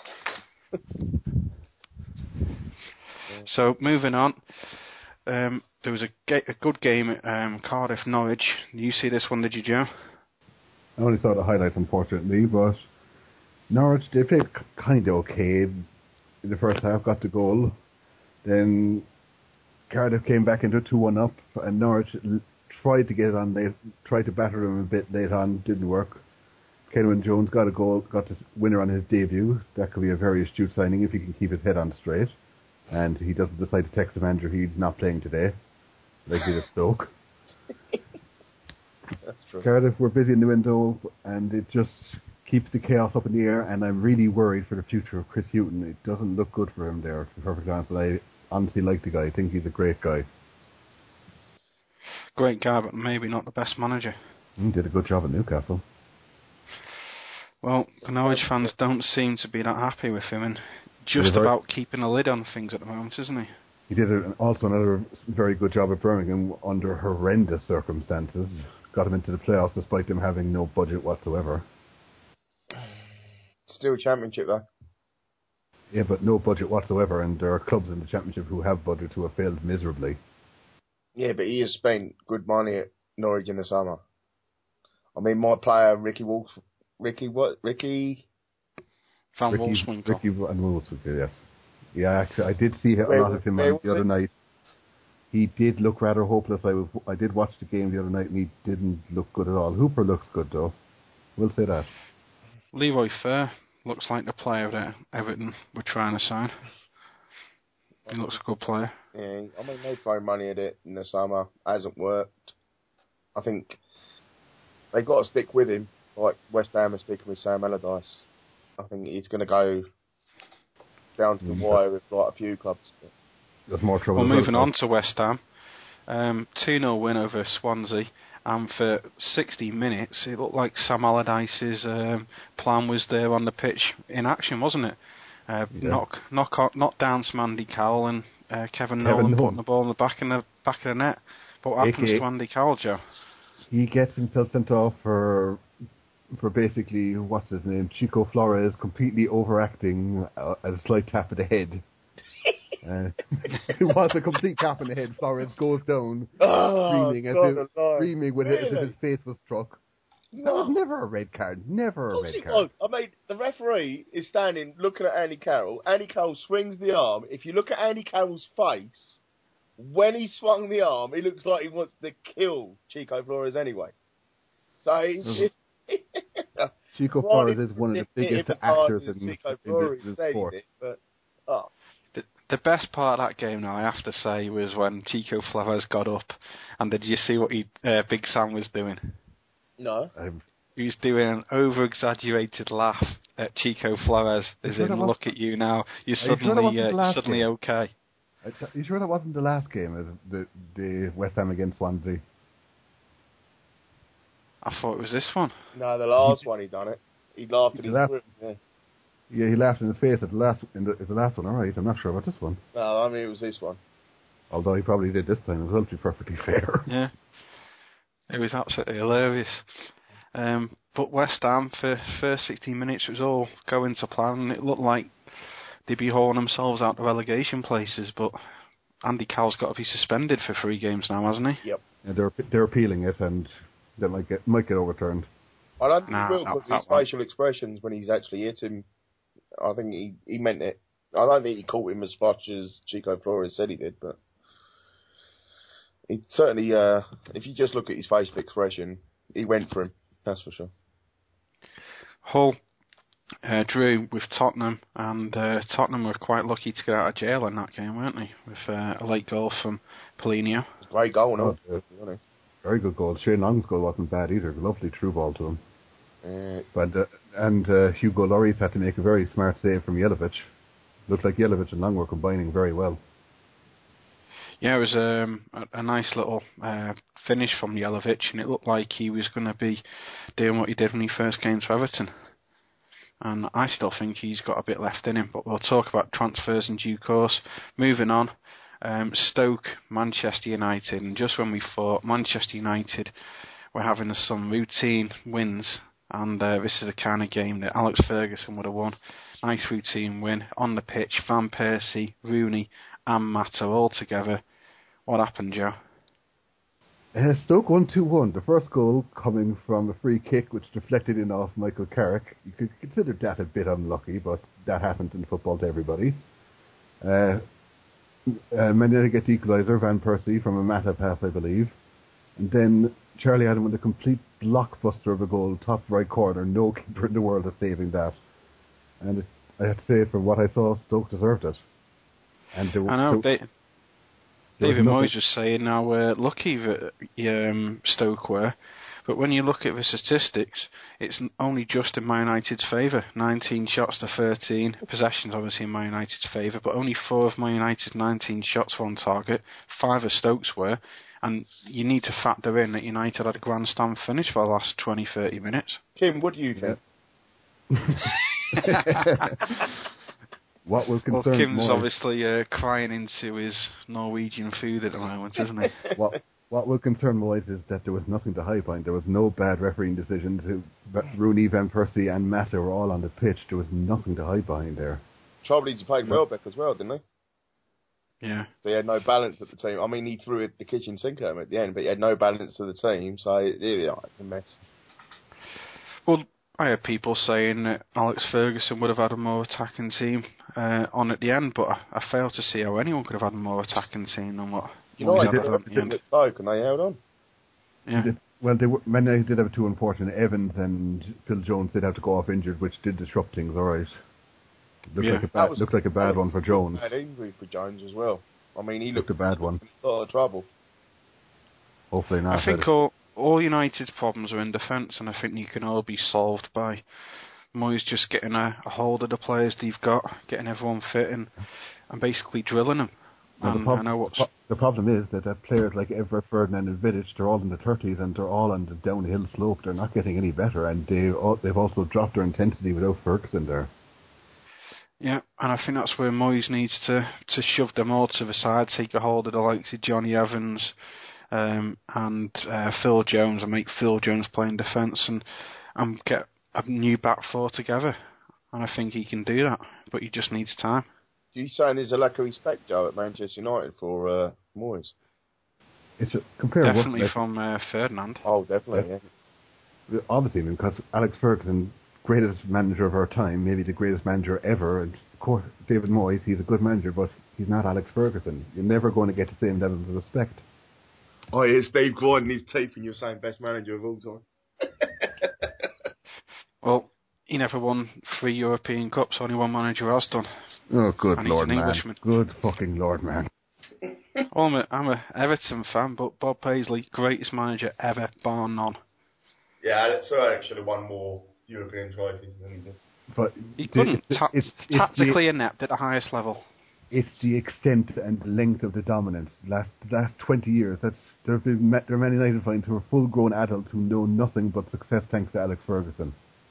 So moving on, um, there was a, ga- a good game at um, Cardiff Norwich. Did you see this one? Did you, Joe? I only saw the highlights, unfortunately, but Norwich, they played kind of okay in the first half, got the goal. Then Cardiff came back into two one up, and Norwich l- tried to get on. They tried to batter them a bit late on, didn't work. Kenwyn Jones got a goal, got the winner on his debut. That could be a very astute signing if he can keep his head on straight. And he doesn't decide to text the manager he's not playing today, like he did at Stoke. That's true. Cardiff were busy in the window, and it just keeps the chaos up in the air, and I'm really worried for the future of Chris Hughton. It doesn't look good for him there. For example, I honestly like the guy. I think he's a great guy. Great guy, but maybe not the best manager. He did a good job at Newcastle. Well, the Norwich fans don't seem to be that happy with him, and just very, about keeping a lid on things at the moment, isn't he? He did a, also another very good job at Birmingham under horrendous circumstances. Got him into the playoffs despite them having no budget whatsoever. Still championship though. Yeah, but no budget whatsoever, and there are clubs in the championship who have budget who have failed miserably. Yeah, but he has spent good money at Norwich in the summer. I mean, my player Ricky Wolf, Ricky what? Ricky Van Ricky, Wolfswinkel. Ricky Van Wolfswinkel, yes. Yeah, actually, I did see a Where, lot of him the other he? night. He did look rather hopeless. I was, I did watch the game the other night, and he didn't look good at all. Hooper looks good though. We'll say that. Leroy Fair looks like the player that Everton were trying to sign. He looks a good player. Yeah, I mean, they throw money at it in the summer. Hasn't worked. I think they've got to stick with him, like West Ham are sticking with Sam Allardyce. I think he's going to go down to the Mm-hmm. wire with like a few clubs. There's more trouble. Well, moving on to West Ham. Um, two nil win over Swansea. And for sixty minutes, it looked like Sam Allardyce's um, plan was there on the pitch in action, wasn't it? Uh, yeah. Knock, knock, knock down some Andy Cowell and uh, Kevin, Kevin Nolan Nolan. putting the ball in the back in the back of the net. But what happens A K A to Andy Cowell, Joe? He gets himself sent off for for basically what's his name, Chico Flores, completely overacting uh, as a slight tap of the head. Uh, it was a complete tap in the head. Flores goes down, Oh, screaming, as God if, alive. screaming with Really? it, as if his face was struck. No. That was never a red card. Never a Of red course it card. was. I mean, the referee is standing looking at Andy Carroll. Andy Carroll swings the arm. If you look at Andy Carroll's face, when he swung the arm, he looks like he wants to kill Chico Flores anyway. So he, Chico Right, Flores it- is one of the it- it biggest was hard actors as in, Chico in Flores this, this said sport. it, but oh, The, the best part of that game, now, I have to say, was when Chico Flores got up. And did you see what he, uh, Big Sam was doing? no. I'm, He was doing an over-exaggerated laugh at Chico Flores, as sure in, that was- look at you now, you're Are you sure that suddenly, wasn't the uh, last suddenly game? okay. Are you sure that wasn't the last game of the, the West Ham against Swansea? I thought it was this one. No, the last one he done it. He laughed at He his laughed. group. Yeah. Yeah, he laughed in his face at the last in the, the last one. All right, I'm not sure about this one. No, I mean it was this one. Although he probably did this time as well, to be perfectly fair. Yeah. It was absolutely hilarious. Um, but West Ham, for the first sixteen minutes, it was all going to plan, and it looked like they'd be hauling themselves out the relegation places, but Andy Cowell's got to be suspended for three games now, hasn't he? Yep. Yeah, they're they're appealing it, and they might get might get overturned. I don't think Nah, he will that- because that his one. facial expressions when he's actually hit him. I think he, he meant it. I don't think he caught him as much as Chico Flores said he did, but he certainly. Uh, if you just look at his facial expression, he went for him. That's for sure. Hull uh, drew with Tottenham, and uh, Tottenham were quite lucky to get out of jail in that game, weren't they? With uh, a late goal from Paulinho. Great goal, no? Oh, yeah. Very good goal. Shane Long's goal wasn't bad either. Lovely through ball to him. Uh, But uh, and uh, Hugo Lloris had to make a very smart save from Jelic. Looked like Jelic and Long were combining very well. Yeah, it was um, a, a nice little uh, finish from Jelic, and it looked like he was going to be doing what he did when he first came to Everton. And I still think he's got a bit left in him, but we'll talk about transfers in due course. Moving on, um, Stoke, Manchester United, and just when we thought Manchester United were having some routine wins, and uh, this is the kind of game that Alex Ferguson would have won. Nice routine win on the pitch. Van Persie, Rooney, and Mata all together. What happened, Joe? Uh, Stoke won two one. The first goal coming from a free kick which deflected in off Michael Carrick. You could consider that a bit unlucky, but that happens in football to everybody. Uh, uh, Mendy gets the equaliser, Van Persie, from a Mata pass, I believe. And then Charlie Adam with a complete blockbuster of a goal, top right corner. No keeper in the world is saving that. And it, I have to say, from what I saw, Stoke deserved it. And there, I know, there, they, there David was Moyes was saying how uh, lucky that um, Stoke were But when you look at the statistics, it's only just in Man United's favour. nineteen shots to thirteen. Possessions obviously in Man United's favour, but only four of Man United's nineteen shots were on target. Five of Stokes were. And you need to factor in that United had a grandstand finish for the last twenty, thirty minutes. Kim, what do you think? What will concern well, Kim's Moyes, obviously uh, crying into his Norwegian food at the moment, isn't he? what what will concern Moyes is that there was nothing to high point. There was no bad refereeing decisions. Rooney, Van Persie, and Mata were all on the pitch. There was nothing to hide behind there. Trouble is, he played Welbeck as well, didn't he? Yeah. So he had no balance at the team. I mean, he threw it, the kitchen sink at him at the end, but he had no balance to the team. So yeah, it's a mess. Well, I heard people saying that Alex Ferguson would have had a more attacking team uh, on at the end, but I, I fail to see how anyone could have had a more attacking team than what you know, I had did at the end. Stoke and they held on. Yeah. Did, well, they were, Man United did have two unfortunate. Evans and Phil Jones did have to go off injured, which did disrupt things. All right, looked Yeah. like a bad, was, looked like a bad one for Jones. Bad injury for Jones as well. I mean, he Looked looked a bad one. in a lot of trouble. Hopefully not. I think all, all United's problems are in defence, and I think you can all be solved by Moyes just getting a, a hold of the players they've got, getting everyone fit, and, and basically drilling them. Well, the, and prob- I know what's... the problem is that, that players like Everett, Ferdinand and Vidic, they're all in the thirties and they're all on the downhill slope. They're not getting any better, and they, all, they've also dropped their intensity without Ferguson there. Yeah, and I think that's where Moyes needs to, to shove them all to the side, take a hold of the likes of Johnny Evans um, and uh, Phil Jones, and make Phil Jones play in defence, and, and get a new back four together. And I think he can do that, but he just needs time. Are you saying there's a lack of respect, Joe, at Manchester United for uh, Moyes? It's a, compare Definitely what, from uh, Ferdinand. Oh, definitely, yeah. Obviously, because Alex Ferguson, greatest manager of our time, maybe the greatest manager ever. And of course, David Moyes, he's a good manager, but he's not Alex Ferguson. You're never going to get the same level of respect. Oh, yeah, Steve Gordon, his teeth, and you're saying best manager of all time. Well, he never won three European Cups, only one manager has done. Oh, good and Lord, he's an man. Englishman. Good fucking Lord, man. Well, I'm a, I'm a Everton fan, but Bob Paisley, greatest manager ever, bar none. Yeah, Sir Alex should have won more European trophies than he did. But he couldn't. It's, Ta- it's, it's tactically the, inept at the highest level. It's the extent and length of the dominance. Last last twenty years, that's there have been there are many United fans who are full-grown adults who know nothing but success thanks to Alex Ferguson.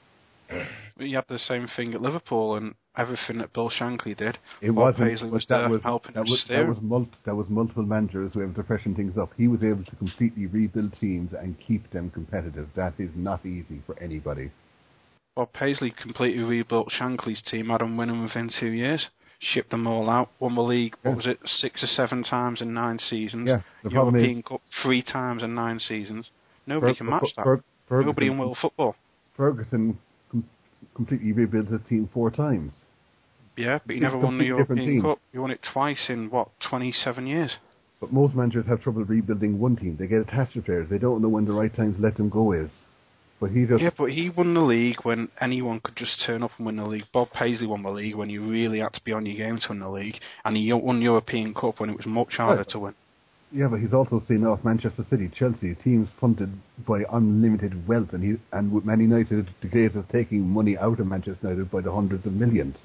You had the same thing at Liverpool, and everything that Bill Shankly did. It Bob wasn't, Paisley was that there was, helping that him was, steer. That was, mul- that was multiple managers who were able to freshen things up. He was able to completely rebuild teams and keep them competitive. That is not easy for anybody. Bob Paisley completely rebuilt Shankly's team, had them winning within two years, shipped them all out, won the league, what Yeah. was it, six or seven times in nine seasons, Yeah, the problem European is, Cup three times in nine seasons. Nobody Fer- can match that. Fer- Ferguson, Nobody in world football. Ferguson com- completely rebuilt his team four times. Yeah, but he It's never won the completely different European teams. Cup. He won it twice in, what, twenty-seven years? But most managers have trouble rebuilding one team. They get attached to players. They don't know when the right time to let them go is. But he just... Yeah, but he won the league when anyone could just turn up and win the league. Bob Paisley won the league when you really had to be on your game to win the league. And he won European Cup when it was much harder Right. to win. Yeah, but he's also seen off Manchester City, Chelsea, teams funded by unlimited wealth, and he and with Man United, the case of taking money out of Manchester United by the hundreds of millions.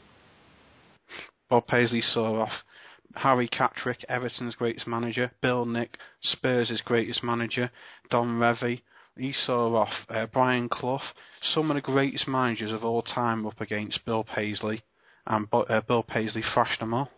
Bob Paisley saw off Harry Catterick, Everton's greatest manager, Bill Nick, Spurs' greatest manager, Don Revie. He saw off uh, Brian Clough, some of the greatest managers of all time up against Bill Paisley, and uh, Bill Paisley thrashed them all.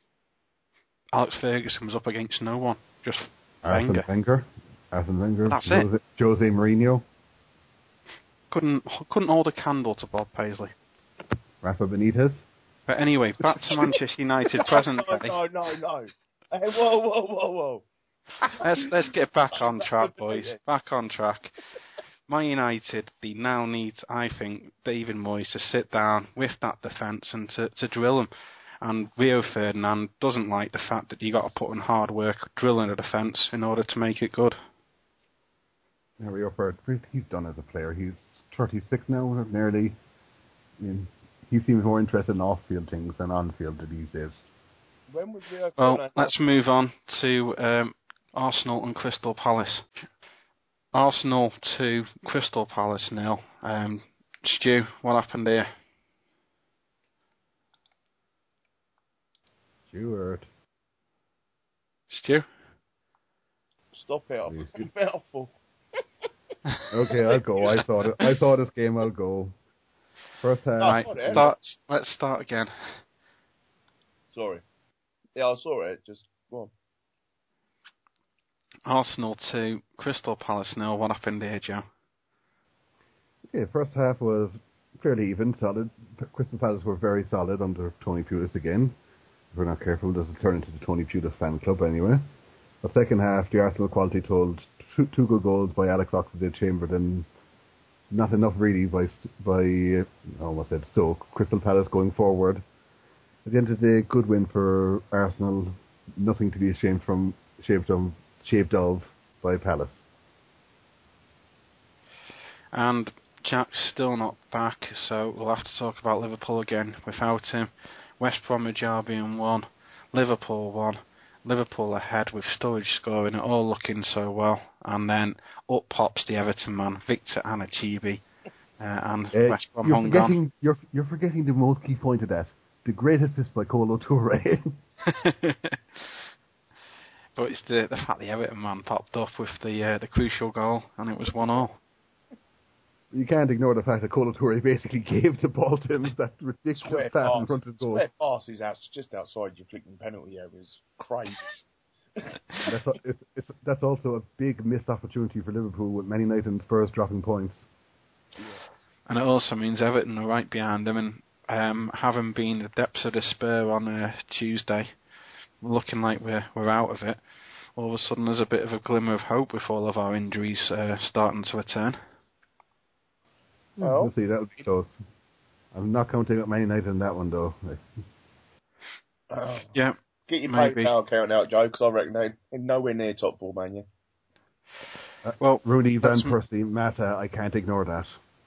Alex Ferguson was up against no one, just Arsene Wenger. Wenger. Arsene Wenger. That's Jose, it. Jose Mourinho. Couldn't couldn't hold a candle to Bob Paisley. Rafa Benitez. But anyway, back to Manchester United present day. No, no, no. Hey, whoa, whoa, whoa, whoa. Let's let's get back on track, boys. Back on track. Man United, they now need, I think, David Moyes to sit down with that defence and to, to drill them. And Rio Ferdinand doesn't like the fact that you got to put in hard work drilling a defence in order to make it good. Yeah, Rio Ferdinand, he's done as a player. He's thirty-six now, nearly. I mean, he seems more interested in off-field things than on-field these days. When was Rio Well, Ferdinand? let's move on to um, Arsenal and Crystal Palace. Arsenal two, Crystal Palace nil. Um, Stu, what happened here? Stuart. Stu? Stop it! I'm a mouthful. Okay, I'll go. I saw it. I saw this game. I'll go. First half. Right, start, let's start again. Sorry. Yeah, I saw it. Just go on. Arsenal two, Crystal Palace nil. What happened here, Joe? Okay, first half was fairly even, solid. Crystal Palace were very solid under Tony Pulis again. If we're not careful, it doesn't turn into the Tony Pulis fan club anyway. The second half, the Arsenal quality told two, two good goals by Alex Oxlade-Chamberlain. Not enough really by, by uh, I almost said Stoke. Crystal Palace going forward. At the end of the day, good win for Arsenal. Nothing to be ashamed from, shaved of, shaved of by Palace. And Jack's still not back, so we'll have to talk about Liverpool again without him. West Bromwich Albion won, Liverpool won. Liverpool ahead with Sturridge scoring, it all looking so well, and then up pops the Everton man, Victor Anachibi, uh, and uh, West Brom you're hung forgetting, on. You're, you're forgetting the most key point of that. The great assist by Kolo Touré. But it's the the fact the Everton man popped off with the uh, the crucial goal, and it was one all. You can't ignore the fact that Kolo Touré basically gave the ball to him, that ridiculous pass in front of the goal. Square pass is out, just outside your flicking penalty area. It's crazy. that's, it's, it's, that's also a big missed opportunity for Liverpool, with Man United and Spurs dropping points. Yeah. And it also means Everton are right behind them, and um, having been the depths of despair on uh, Tuesday, looking like we're we're out of it, all of a sudden there's a bit of a glimmer of hope with all of our injuries uh, starting to return. Well, we'll see, that'll be close. I'm not counting up Man United in that one, though. Uh, yeah, get your maybe. PayPal account out, Joe, because I reckon they're nowhere near top four, man. Yeah. Uh, well, Rooney, Van Persie, Mata, I can't ignore that.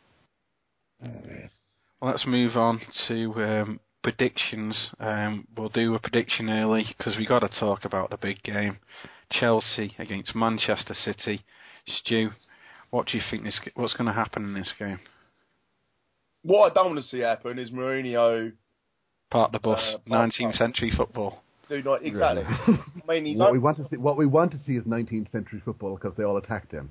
Well, let's move on to um, predictions. Um, we'll do a prediction early because we got to talk about the big game, Chelsea against Manchester City. Stu, what do you think this? What's going to happen in this game? What I don't want to see happen is Mourinho part the bus, uh, nineteenth century football. Do not exactly. Really. I mean, he's what we want to see, what we want to see is nineteenth century football because they all attacked him.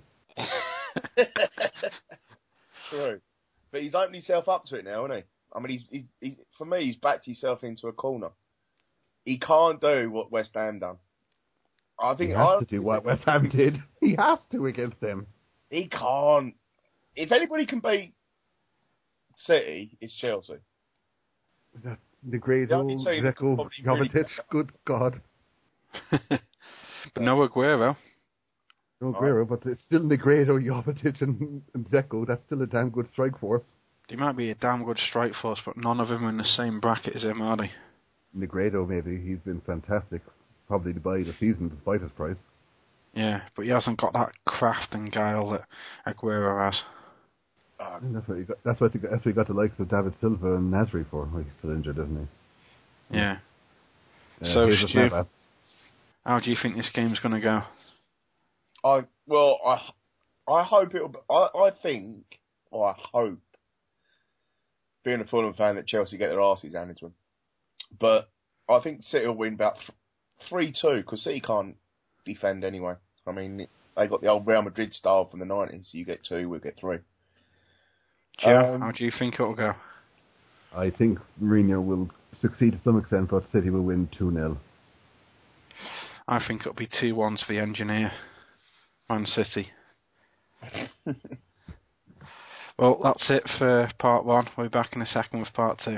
True, but he's opened himself up to it now, isn't he? I mean, he's, he's, he's for me, he's backed himself into a corner. He can't do what West Ham done. I think he has I, to do what West Ham did. He has to against them. He can't. If anybody can beat City, it's Chelsea. That Negredo, Dzeko, Jovetic, good God. But no Aguero. No Aguero, but it's still Negredo, Jovetic and, and Dzeko. That's still a damn good strike force. They might be a damn good strike force, but none of them are in the same bracket as him, are they? Negredo, maybe. He's been fantastic. Probably to buy the season despite his price. Yeah, but he hasn't got that craft and guile that Aguero has. Uh, that's what he got. That's what he got, that's what he got the likes of David Silva and Nasri for. Well, he's still injured, isn't he? Yeah. Uh, so, Stu, how do you think this game's going to go? I well, I I hope it'll. I I think, or I hope, being a Fulham fan, that Chelsea get their arses handed to them. But I think City will win about three two because City can't defend anyway. I mean, they got the old Real Madrid style from the nineties. You get two, we'll get three. Joe, Um, how do you think it'll go? I think Mourinho will succeed to some extent, but City will win two nil. I think it'll be two one to the engineer, Man City. Well, that's it for part one. We'll be back in a second with part two.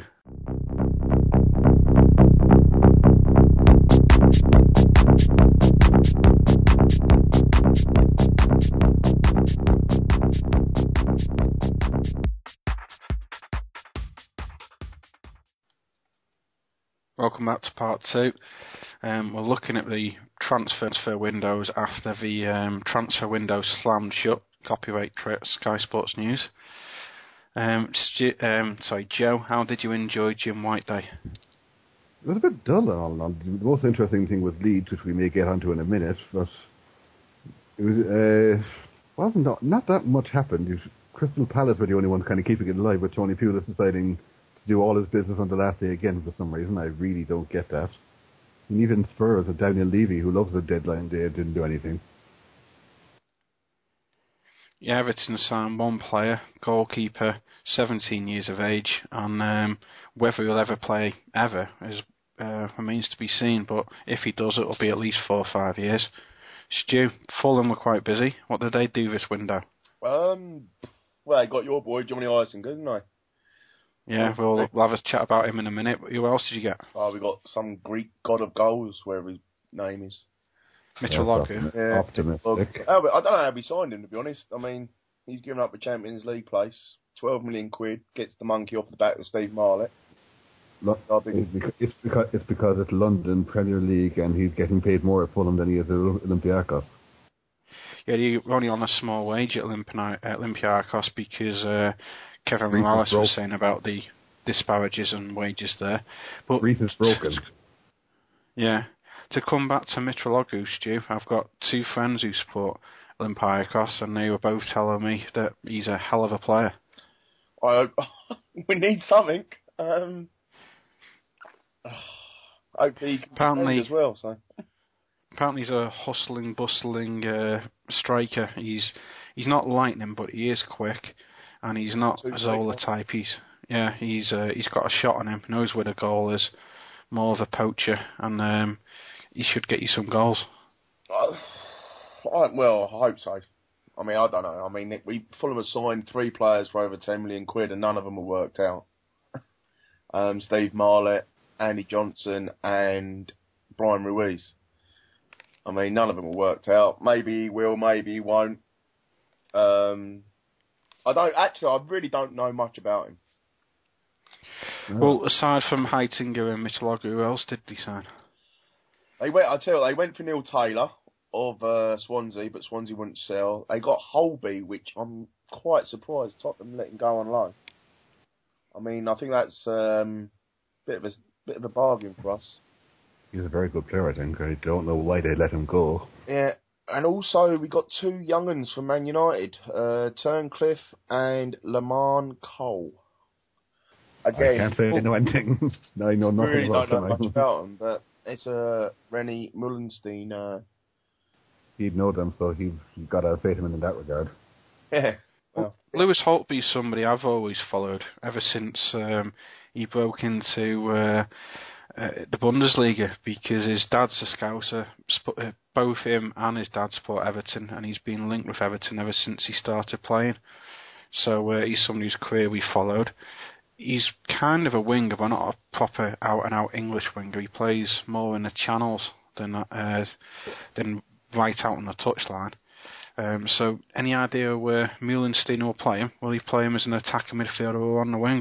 Welcome back to part two. Um, we're looking at the transfer windows after the um, transfer window slammed shut. Copyright tra- Sky Sports News. Um, Stu, um, sorry, Joe, how did you enjoy Jim White Day? It was a bit dull all along. The most interesting thing was Leeds, which we may get onto in a minute. But it was uh, wasn't not, not that much happened. You've, Crystal Palace were the only ones kind of keeping it alive, with Tony Pulis deciding to do all his business on the last day again for some reason. I really don't get that. And even Spurs, with Daniel Levy, who loves a deadline day, didn't do anything. Yeah, Everton signed one player, goalkeeper, seventeen years of age, and um, whether he'll ever play ever is uh, remains to be seen. But if he does, it'll be at least four or five years. Stu, Fulham were quite busy. What did they do this window? Um, well, they got your boy Johnny Ison, didn't they? Yeah, we'll, we'll have a chat about him in a minute. But who else did you get? Oh, we got some Greek god of goals, whatever his name is. Mitroglou. Yeah, optimistic. Oh, but I don't know how we signed him, to be honest. I mean, he's given up a Champions League place, twelve million quid, gets the monkey off the back of Steve Marlett. Look, it's, because, it's, because, it's because it's London Premier League and he's getting paid more at Fulham than he is at Olympiacos. Yeah, you're only on a small wage at Olympiacos because uh, Kevin Morales was saying about the disparages in wages there. But Reece is broken. Yeah. To come back to Mitroglou, Stu, I've got two friends who support Olympiacos, and they were both telling me that he's a hell of a player. I we need something. Um, hopefully he can apparently as well. So apparently he's a hustling, bustling uh, striker. He's he's not lightning, but he is quick, and he's not a Zola type. He's yeah, he's uh, he's got a shot on him. Knows where the goal is. More of a poacher, and um, he should get you some goals. Uh, I, well, I hope so. I mean, I don't know. I mean, we Fulham have signed three players for over ten million quid, and none of them have worked out. um, Steve Marlett, Andy Johnson, and Brian Ruiz. I mean, none of them have worked out. Maybe he will, maybe he won't. Um, I don't actually. I really don't know much about him. Well, aside from Heitinger and Mitroglou, who else did they sign? They went. I tell you, they went for Neil Taylor of uh, Swansea, but Swansea wouldn't sell. They got Holby, which I'm quite surprised Tottenham let him go on loan. I mean, I think that's um, a bit of a bit of a bargain for us. He's a very good player, I think. I don't know why they let him go. Yeah, and also we got two younguns from Man United, uh, Turncliffe and Lamar Cole. Again, I can't say I know anything. I know nothing really about don't know them. much about them, but it's a uh, Rennie Mullenstein. Uh, He'd know them, so he's got to face him in that regard. yeah. Well, Lewis Holtby's somebody I've always followed ever since um, he broke into uh, uh, the Bundesliga, because his dad's a Scouser. Sp- uh, both him and his dad support Everton, and he's been linked with Everton ever since he started playing. So uh, he's somebody whose career we followed. He's kind of a winger, but not a proper out-and-out English winger. He plays more in the channels than uh, than right out on the touchline. Um, so, any idea where Mullenstein will play him? Will he play him as an attacking midfielder or on the wing?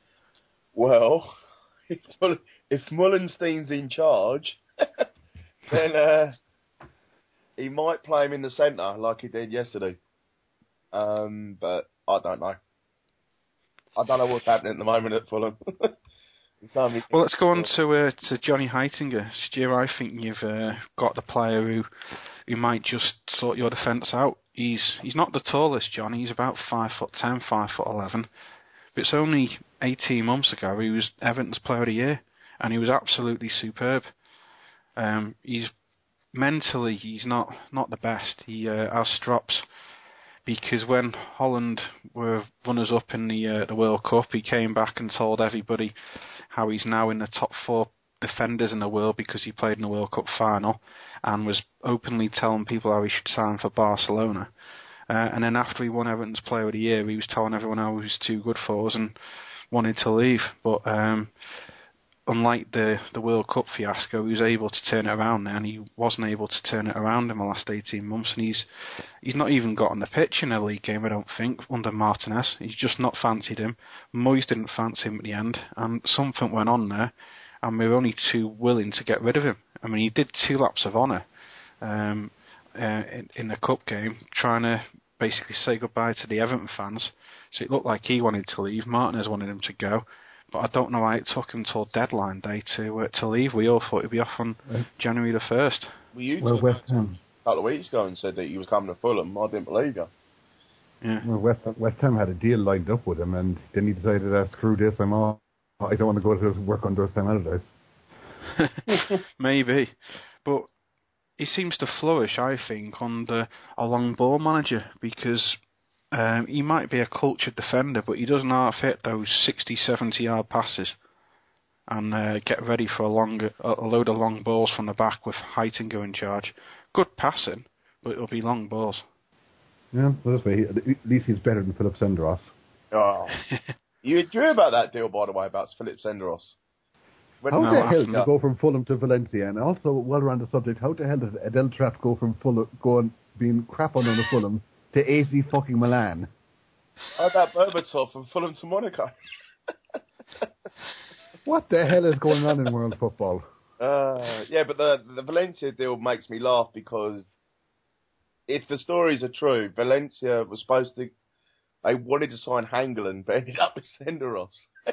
Well, if, if Mullenstein's in charge, then uh, he might play him in the centre like he did yesterday. Um, but I don't know. I don't know what's happening at the moment at Fulham. Well, let's go on to uh, to Johnny Heitinger. Stu, I think you've uh, got the player who who might just sort your defence out. He's he's not the tallest, Johnny. He's about five foot ten, five foot eleven. But it's only eighteen months ago he was Everton's Player of the Year, and he was absolutely superb. Um, he's mentally he's not not the best. He uh, has strops. Because when Holland were runners-up in the uh, the World Cup, he came back and told everybody how he's now in the top four defenders in the world because he played in the World Cup final, and was openly telling people how he should sign for Barcelona. Uh, and then after he won Everton's Player of the Year, he was telling everyone how he was too good for us and wanted to leave. But um, unlike the, the World Cup fiasco, he was able to turn it around there, and he wasn't able to turn it around in the last eighteen months, and he's he's not even got on the pitch in a league game, I don't think, under Martinez. He's just not fancied him. Moyes didn't fancy him at the end, and something went on there, and we were only too willing to get rid of him. I mean, he did two laps of honour um, uh, in, in the Cup game, trying to basically say goodbye to the Everton fans, so it looked like he wanted to leave. Martinez wanted him to go. But I don't know why it took him till deadline day to uh, to leave. We all thought he'd be off on right. January the first. Well, you well West Ham. couple of weeks ago and said that he was coming to Fulham. I didn't believe you. Yeah. Well, West, West Ham had a deal lined up with him, and then he decided, that screw this, I'm off. I don't want to go to work under West Ham Allardyce. Maybe. But he seems to flourish, I think, under a long ball manager, because um, he might be a cultured defender, but he doesn't know how to hit those sixty, seventy yard passes and uh, get ready for a, long, a load of long balls from the back with Heitinga in charge. Good passing, but it'll be long balls. Yeah, well, this way, at least he's better than Philip Senderos. Oh. you, you hear about that deal, by the way, about Philip Senderos? When How no, the hell did no. he go from Fulham to Valencia? And also, while we're on the subject, how the hell did Adel Trapp go from Fulham, going being crap on the Fulham to A C fucking Milan? How about Berbatov from Fulham to Monaco? What the hell is going on in world football? Uh, yeah, but the the Valencia deal makes me laugh because if the stories are true, Valencia was supposed to, they wanted to sign Hangeland, but ended up with Senderos.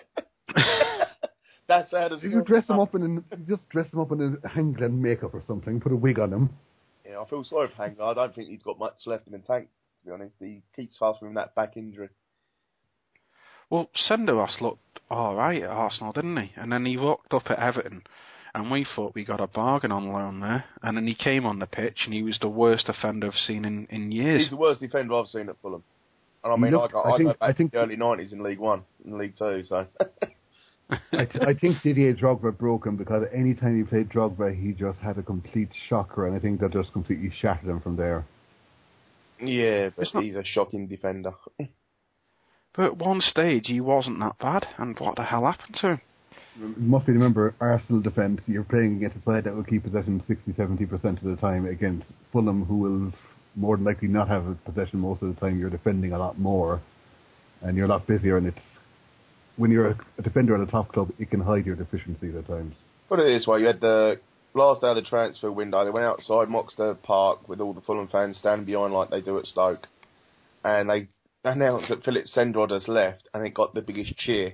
That's how the You dress him up in a, just dress him up in a Hangeland makeup or something, put a wig on him. Yeah, I feel sorry for Hangeland. I don't think he's got much left in the tank, to be honest. He keeps suffering that back injury. Well, Senderos looked alright at Arsenal, didn't he? And then he rocked up at Everton, and we thought we got a bargain on loan there. And then he came on the pitch, and he was the worst defender I've seen in, in years. He's the worst defender I've seen at Fulham. And I mean, Look, I, go, I I think- go back I think- to the early nineties in League One, in League Two, so... I, th- I think Didier Drogba broke him because any time he played Drogba, he just had a complete shocker, and I think that just completely shattered him from there. yeah, but It's not- he's a shocking defender. But at one stage, he wasn't that bad, and what the hell happened to him? You must remember, Arsenal defence, you're playing against a side that will keep possession sixty to seventy percent of the time against Fulham, who will more than likely not have possession most of the time. You're defending a lot more, and you're a lot busier, and it's when you're a, a defender at a top club, it can hide your deficiencies at times. Put it this way, you had the last day of the transfer window, they went outside Moxter Park with all the Fulham fans standing behind like they do at Stoke, and they announced that Philip Senderos has left, and it got the biggest cheer.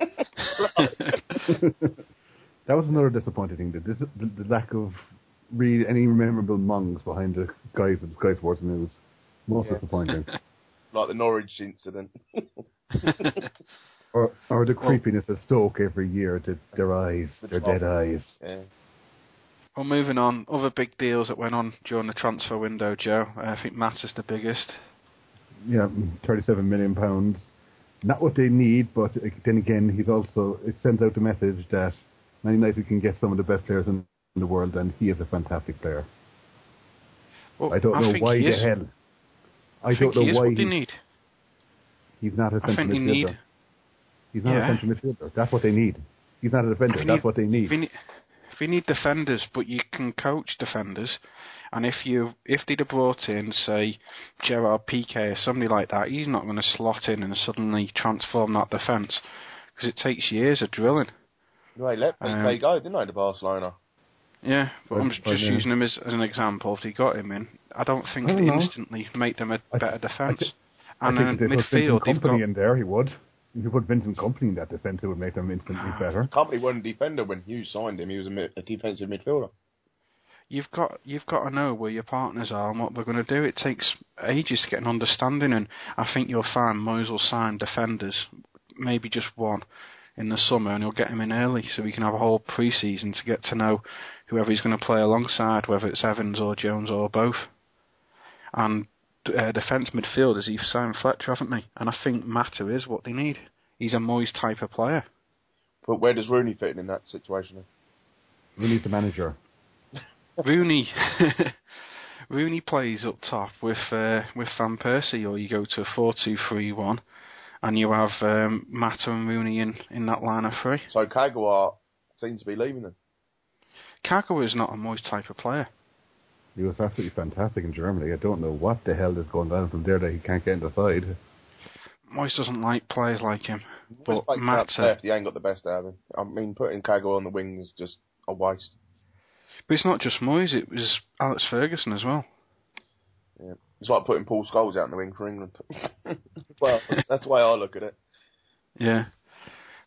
That was another disappointing thing, the, the, the lack of really any memorable mongs behind the guys of Sky Sports News. Most Yeah. disappointing. Like the Norwich incident. Or or the creepiness of Stoke every year, the, their eyes, The their top. dead eyes. Yeah. Well, moving on, other big deals that went on during the transfer window, Joe. Uh, I think Matt is the biggest. Yeah, thirty-seven million pounds. Not what they need, but then again, he's also it sends out the message that Man United can get some of the best players in the world, and he is a fantastic player. Well, I don't know think why he the is. hell. I, I don't think know he is why what they he's, need. he's not a I central think they midfielder. need. He's not Yeah. a central midfielder. That's what they need. He's not a defender. If you That's need- what they need. If you need, if you need defenders, but you can coach defenders, and if you if they'd have brought in, say, Gerard Piqué or somebody like that, he's not going to slot in and suddenly transform that defence, because it takes years of drilling. They let Piqué Um, go, didn't they, to Barcelona? Yeah, but But- I'm just but, yeah. using him as, as an example. If they got him in, I don't think I don't it know. instantly make them a I- better I defence. thi- And I then think if they put midfield, Vincent they've Kompany got in there, he would. If you put Vincent Kompany in that defence, it would make them instantly better. Company wasn't a defender when Hughes signed him. He was a, mid- a defensive midfielder. You've got you've got to know where your partners are and what they're going to do. It takes ages to get an understanding, and I think you'll find Moyes will sign defenders, maybe just one, in the summer, and he'll get him in early so we can have a whole pre-season to get to know whoever he's going to play alongside, whether it's Evans or Jones or both. And uh, defence midfielders, he's signed Fletcher, haven't they? And I think Mata is what they need. He's a Moyes type of player. But where does Rooney fit in that situation? We need the manager. Rooney, Rooney plays up top with uh, with Van Persie, or you go to a four two three one, and you have um, Mata and Rooney in, in that line of three. So Kagawa seems to be leaving them. Kagawa is not a Moyes type of player. He was absolutely fantastic in Germany. I don't know what the hell is going on from there that he can't get in the side. Moyes doesn't like players like him, but But Mata. left, he ain't got the best out of him. I mean, putting Kagawa on the wing was just a waste. But it's not just Moyes; it was Alex Ferguson as well. Yeah. It's like putting Paul Scholes out in the wing for England. Well, that's the way I look at it. Yeah,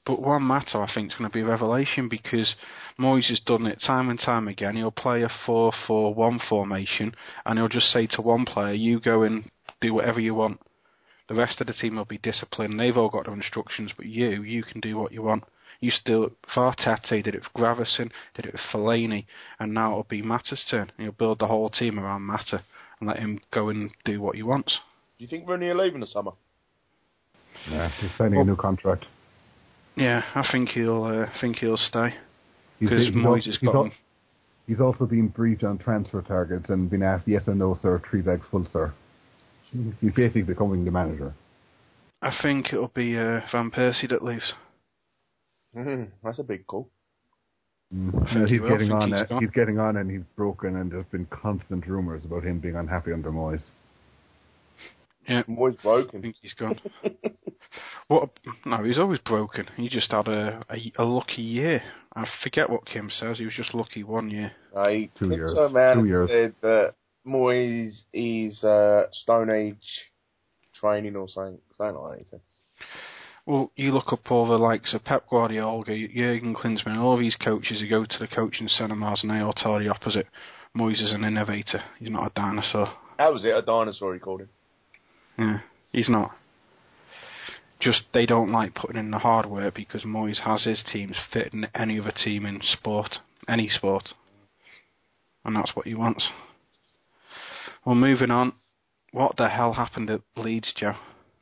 But Juan Mata, I think, is going to be a revelation because Moyes has done it time and time again. He'll play a four four one formation and he'll just say to one player, you go and do whatever you want. The rest of the team will be disciplined. They've all got their instructions, but you, you can do what you want. You still, Arteta did it with Gravesen, did it with Fellaini, and now it'll be Mata's turn. He'll build the whole team around Mata and let him go and do what he wants. Do you think Rooney will leave in the summer? Yeah, he's signing well, a new contract. Yeah, I think he'll. Uh, think he'll stay Because Moyes has got him. He's also been briefed on transfer targets and been asked yes or no, sir, three bags full, sir. He's basically becoming the manager. I think it'll be uh, Van Persie that leaves. Mm-hmm. That's a big call. Mm. I think he's he getting will. on. He's, Uh, he's getting on, and he's broken. And there's been constant rumours about him being unhappy under Moyes. Yeah, Moyes broken. I think he's gone. What? A, no, he's always broken. He just had a, a a lucky year. I forget what Kim says. He was just lucky one year. I Two think years. so, man. Two years. Said that Moyes is uh, Stone Age training or something. Something like that. He said. Well, you look up all the likes of Pep Guardiola, Jurgen Klinsmann, all these coaches who go to the coaching seminars and they all tell the opposite. Moyes is an innovator. He's not a dinosaur. That was it, a dinosaur, he called him. Yeah, he's not. Just they don't like putting in the hard work because Moyes has his teams fit in any other team in sport, any sport. And that's what he wants. Well, moving on. What the hell happened at Leeds, Joe?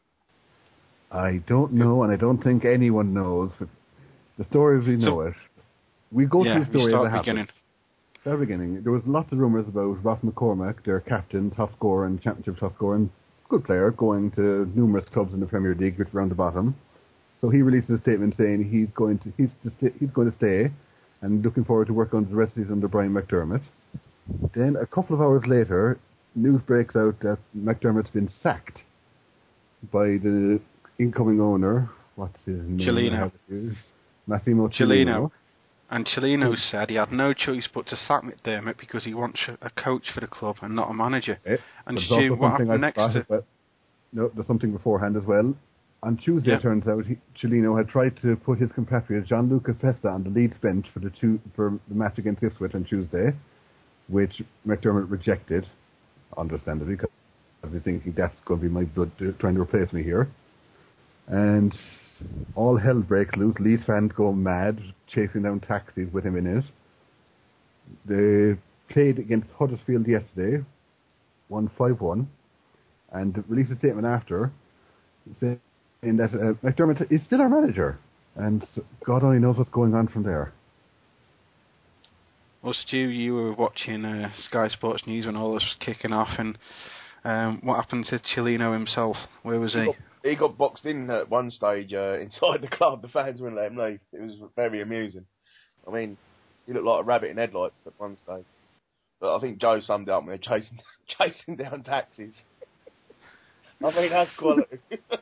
I don't know, and I don't think anyone knows. The story as we know So, it. We go yeah, through the story we start as it beginning. happened. Start beginning. There was lots of rumours about Ross McCormack, their captain, top scorer and championship top scorer, and good player, going to numerous clubs in the Premier League, which around the bottom. So he released a statement saying he's going to he's to stay, he's going to stay, and looking forward to work on the rest of these under Brian McDermott. Then a couple of hours later, news breaks out that McDermott's been sacked by the incoming owner. What's his name? Cellino. Massimo Cellino. Cellino. And Cellino said he had no choice but to sack McDermott because he wants a coach for the club and not a manager. Eh, and there's Stu, also what something happened I next spotted, to... but no, there's something beforehand as well. On Tuesday, Yeah. it turns out, he, Cellino had tried to put his compatriot Gianluca Festa on the Leeds bench for the two, for the match against Ipswich on Tuesday, which McDermott rejected, understandably, because he's thinking that's going to be my blood uh, trying to replace me here. And all hell breaks loose. Leeds fans go mad, chasing down taxis with him in it. They played against Huddersfield yesterday, won five one, and released a statement after saying that uh, McDermott is still our manager, and God only knows what's going on from there. Well, Stu, you were watching uh, Sky Sports News when all this was kicking off, and um, what happened to Cellino himself? Where was he? He got, he got boxed in at one stage uh, inside the club. The fans wouldn't let him leave. It was very amusing. I mean, he looked like a rabbit in headlights at one stage. But I think Joe summed it up when they're chasing, chasing down taxis. I mean, that's quality.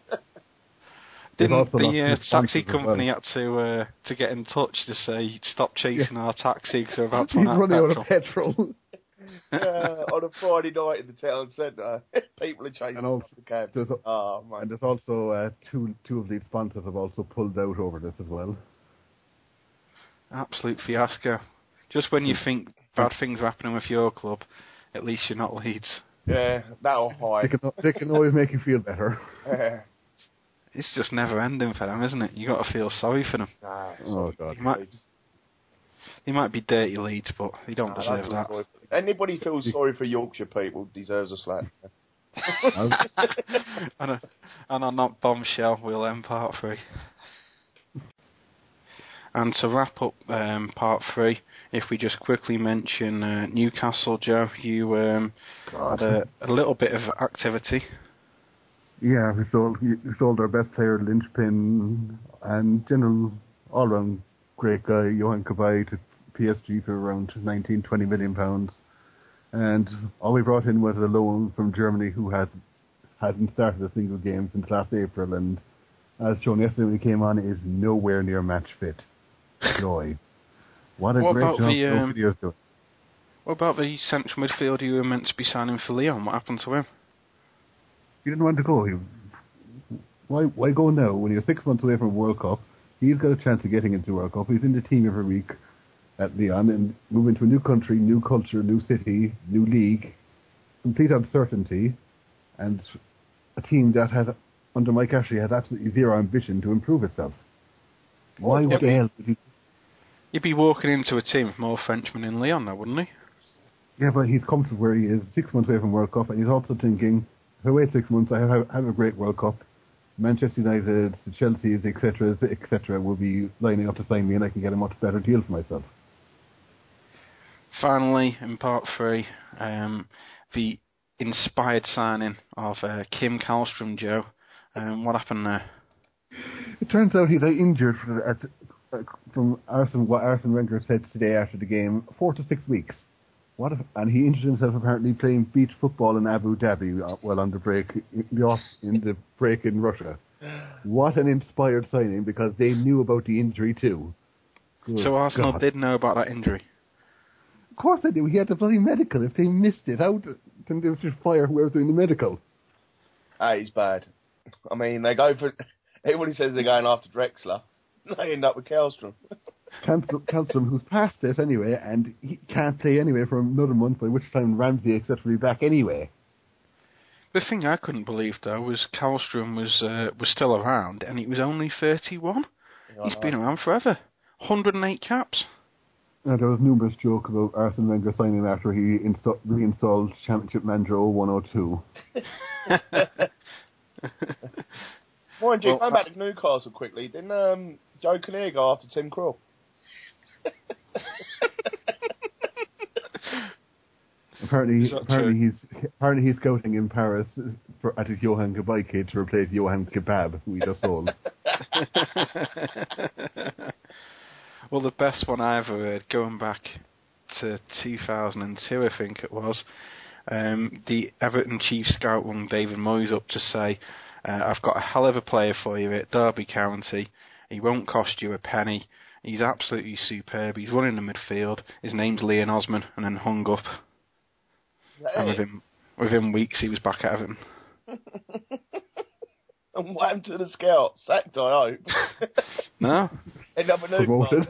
Didn't the uh, taxi well. company had to uh, to get in touch to say stop chasing yeah. our taxi because we're about to He's run out running of out petrol. of petrol. Yeah, on a Friday night in the town centre, people are chasing And also, the cab. there's a- Oh, man. And there's also uh, two two of these sponsors have also pulled out over this as well. Absolute fiasco. Just when you think bad things are happening with your club, at least you're not Leeds. Yeah, that'll hide. They can they can always make you feel better. Yeah. It's just never ending for them, isn't it? You got to feel sorry for them. Nah, Oh God. They might, they might be dirty Leeds, but they don't nah, deserve don't that. feel sorry for- Anybody feels sorry for Yorkshire people deserves a slap. and, a, and on that bombshell, we'll end part three. And to wrap up um, part three, if we just quickly mention uh, Newcastle, Joe, you um, had a, a little bit of activity. Yeah, we sold we sold our best player, linchpin, and general all-round great guy, Johan Cabaye, to P S G for around nineteen, twenty million pounds. And all we brought in was a loan from Germany who had, hadn't started a single game since last April, and as shown yesterday when he came on, is nowhere near match fit. Joy. What a What great about job the, um, Video's doing. What about the central midfielder you were meant to be signing for Lyon? What happened to him? He didn't want to go. He, why why go now when you're six months away from a World Cup? He's got a chance of getting into the World Cup. He's in the team every week at Lyon and moving to a new country, new culture, new city, new league, complete uncertainty, and a team that has, under Mike Ashley, has absolutely zero ambition to improve itself. Why Well, would the hell would he? He'd be walking into a team with more Frenchmen in Lyon now, wouldn't he? Yeah, but he's comfortable where he is, six months away from World Cup, and he's also thinking, if I wait six months, I have, have a great World Cup. Manchester United, the Chelsea's, et cetera, et cetera, will be lining up to sign me, and I can get a much better deal for myself. Finally, in part three, um, the inspired signing of uh, Kim Kallstrom, Joe. Um, what happened there? It turns out he's uh, injured for, at, uh, from Arsene, what Arsene Wenger said today after the game, four to six weeks. What if, and he injured himself apparently playing beach football in Abu Dhabi uh, while on the break in the, off, in the break in Russia. What an inspired signing, because they knew about the injury too. Good so Arsenal God. did know about that injury? Of course they do. He had the bloody medical. If they missed it, how then they would just fire whoever's doing the medical? That is bad. I mean, they go for... Everybody says they're going after Drexler. They end up with Kallstrom. Kallstrom, who's past this anyway, and he can't play anyway for another month, by which time Ramsey, et cetera, will be back anyway. The thing I couldn't believe, though, was Kallstrom was uh, was still around, and he was only thirty-one. Yeah, He's been around forever. one hundred eight caps. Now, there was numerous joke about Arsene Wenger signing after he insta- reinstalled Championship Manager oh one oh two. Mind you, Well, going back to Newcastle quickly, didn't um, Joe Kinnear go after Tim Krul? Apparently, Is that apparently he's apparently he's scouting in Paris for, at his Johan Goodbye kid to replace Johan Kebab, who he just sold. Well, the best one I ever heard, going back to two thousand two, I think it was, um, the Everton chief scout rung David Moyes up to say, uh, I've got a hell of a player for you at Derby County. He won't cost you a penny. He's absolutely superb. He's running the midfield. His name's Leon Osman, and then hung up. And within, within weeks, he was back at Everton. And what happened to the scout? Sacked, I hope. No. End up a new Promoted.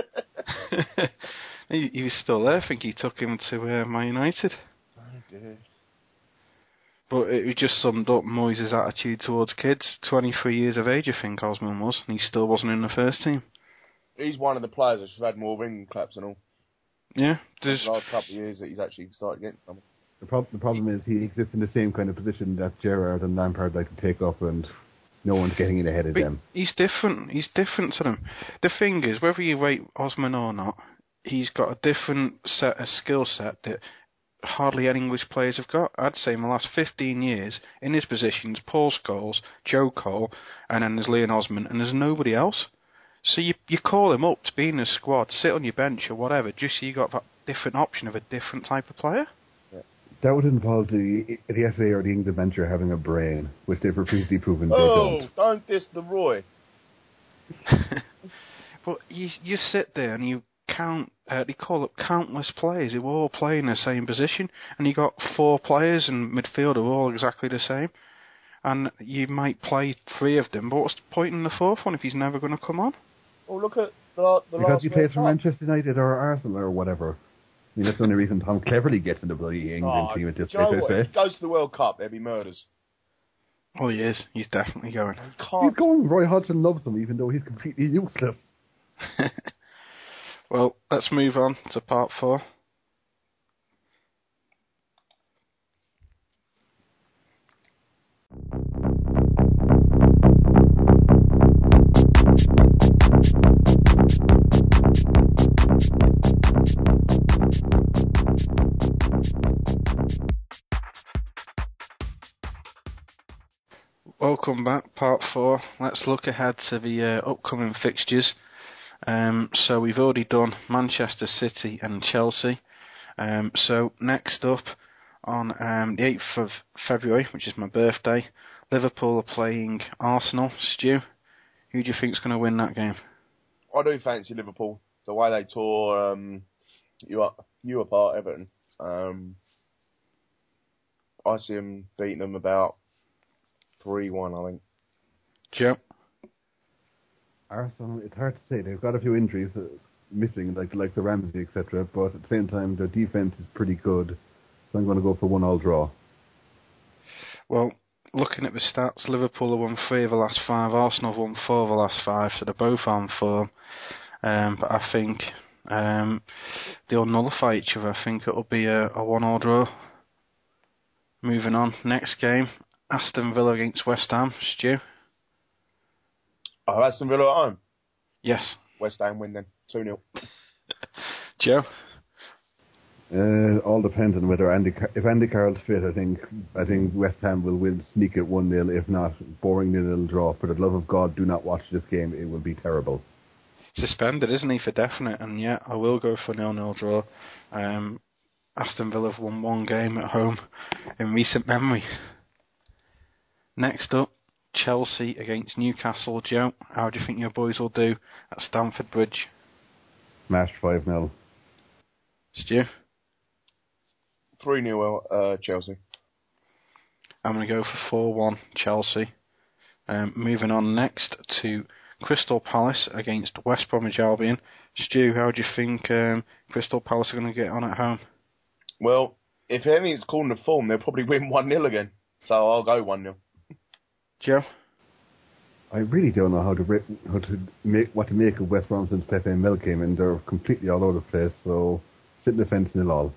he, he was still there. I think he took him to uh, Man United. Oh, dear. But it just summed up Moyes' attitude towards kids. twenty-three years of age, I think Osman was, and he still wasn't in the first team. He's one of the players that should have had more ring claps and all. Yeah, there's... The last couple of years that he's actually started getting some. The, prob- the problem is he exists in the same kind of position that Gerrard and Lampard like to take up, and no one's getting in ahead of But them. he's different. He's different to them. The thing is, whether you rate Osman or not, he's got a different set of skill set that hardly any English players have got. I'd say in the last fifteen years, in his positions, Paul Scholes, Joe Cole, and then there's Leon Osman, and there's nobody else. So you you call him up to be in the squad, sit on your bench or whatever, just so you got that different option of a different type of player. That would involve the the F A or the England bencher having a brain, which they've repeatedly proven Oh, they don't. don't diss the Roy. But you you sit there and you count, uh, they call up countless players who all play in the same position, and you got four players in midfield who are all exactly the same, and you might play three of them, but what's the point in the fourth one if he's never going to come on? Oh, look at the, the Because last he plays for World Cup. Manchester United or Arsenal or whatever. I mean, that's the only reason Tom Cleverley gets in the bloody England Oh, team at this do you know stage, what? I If say. he goes to the World Cup, there'll be murders. Oh, he is. He's definitely going. He He's can't. going. Roy Hodgson loves him, even though he's completely useless. Well, let's move on to part four. Welcome back, part four. Let's look ahead to the uh, upcoming fixtures. Um, so we've already done Manchester City and Chelsea. Um, so next up, on um, the eighth of February, which is my birthday, Liverpool are playing Arsenal. Stu, who do you think's going to win that game? I do fancy Liverpool. The way they tore um, you up, you apart, Everton. Um, I see them beating them about three one, I think. Joe? Arsenal, it's hard to say. They've got a few injuries uh, missing, like like the Ramsey, et cetera. But at the same time, their defense is pretty good. So I'm going to go for one all draw. Well, looking at the stats, Liverpool have won three of the last five, Arsenal have won four of the last five, so they're both on form. Um, but I think um, they'll nullify each other. I think it'll be a, a one-all draw. Moving on, next game, Aston Villa against West Ham. Stu? Oh, Aston Villa at home? Yes. West Ham win then, two nil. Joe? Uh, all depends on whether Andy, Car- if Andy Carroll's fit. I think I think West Ham will win, sneak it one nil. If not, boring nil-nil draw. For the love of God, do not watch this game. It will be terrible. Suspended, isn't he, for definite? And yeah, I will go for nil-nil draw. Um, Aston Villa have won one game at home in recent memory. Next up, Chelsea against Newcastle. Joe, how do you think your boys will do at Stamford Bridge? Smashed five nil. Stu? three nil uh, Chelsea. I'm going to go for four one Chelsea. Um, moving on next to Crystal Palace against West Bromwich Albion. Stu, how do you think um, Crystal Palace are going to get on at home? Well, if anything's calling the form, they'll probably win one nil again. So I'll go one nil. Joe? I really don't know how to re- how to make what to make of West Brom since Pepe and Mel came in. They're completely all over the place. So sit in the fence nil all.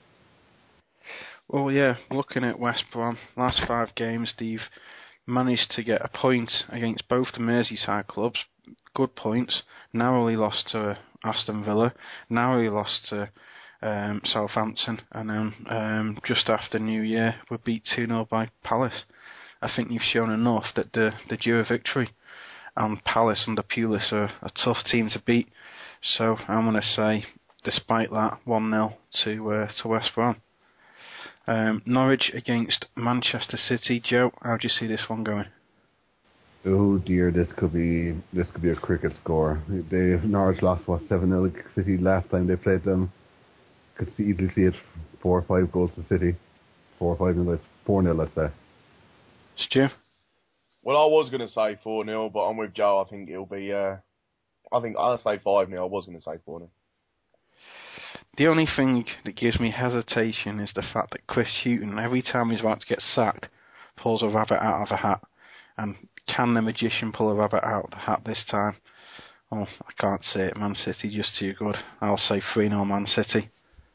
Well, yeah, looking at West Brom, last five games, they've managed to get a point against both the Merseyside clubs, good points, narrowly lost to Aston Villa, narrowly lost to um, Southampton, and then um, just after New Year were beat two nil by Palace. I think you've shown enough that they're, they're due a victory, and Palace under Pulis are a tough team to beat, so I'm going to say, despite that, one nil to, uh, to West Brom. Um, Norwich against Manchester City. Joe, how do you see this one going? Oh dear, this could be this could be a cricket score. They Norwich lost what seven nil City last time they played them. Could see, easily see it four or five goals to City, four or five nil, four nil, let's say. Stu? Well, I was going to say four nil, but I'm with Joe. I think it'll be. Uh, I think I'll say five nil. I was going to say four nil. The only thing that gives me hesitation is the fact that Chris Hughton, every time he's about to get sacked, pulls a rabbit out of a hat. And can the magician pull a rabbit out of the hat this time? Oh, I can't say it. Man City just too good. I'll say three nil Man City.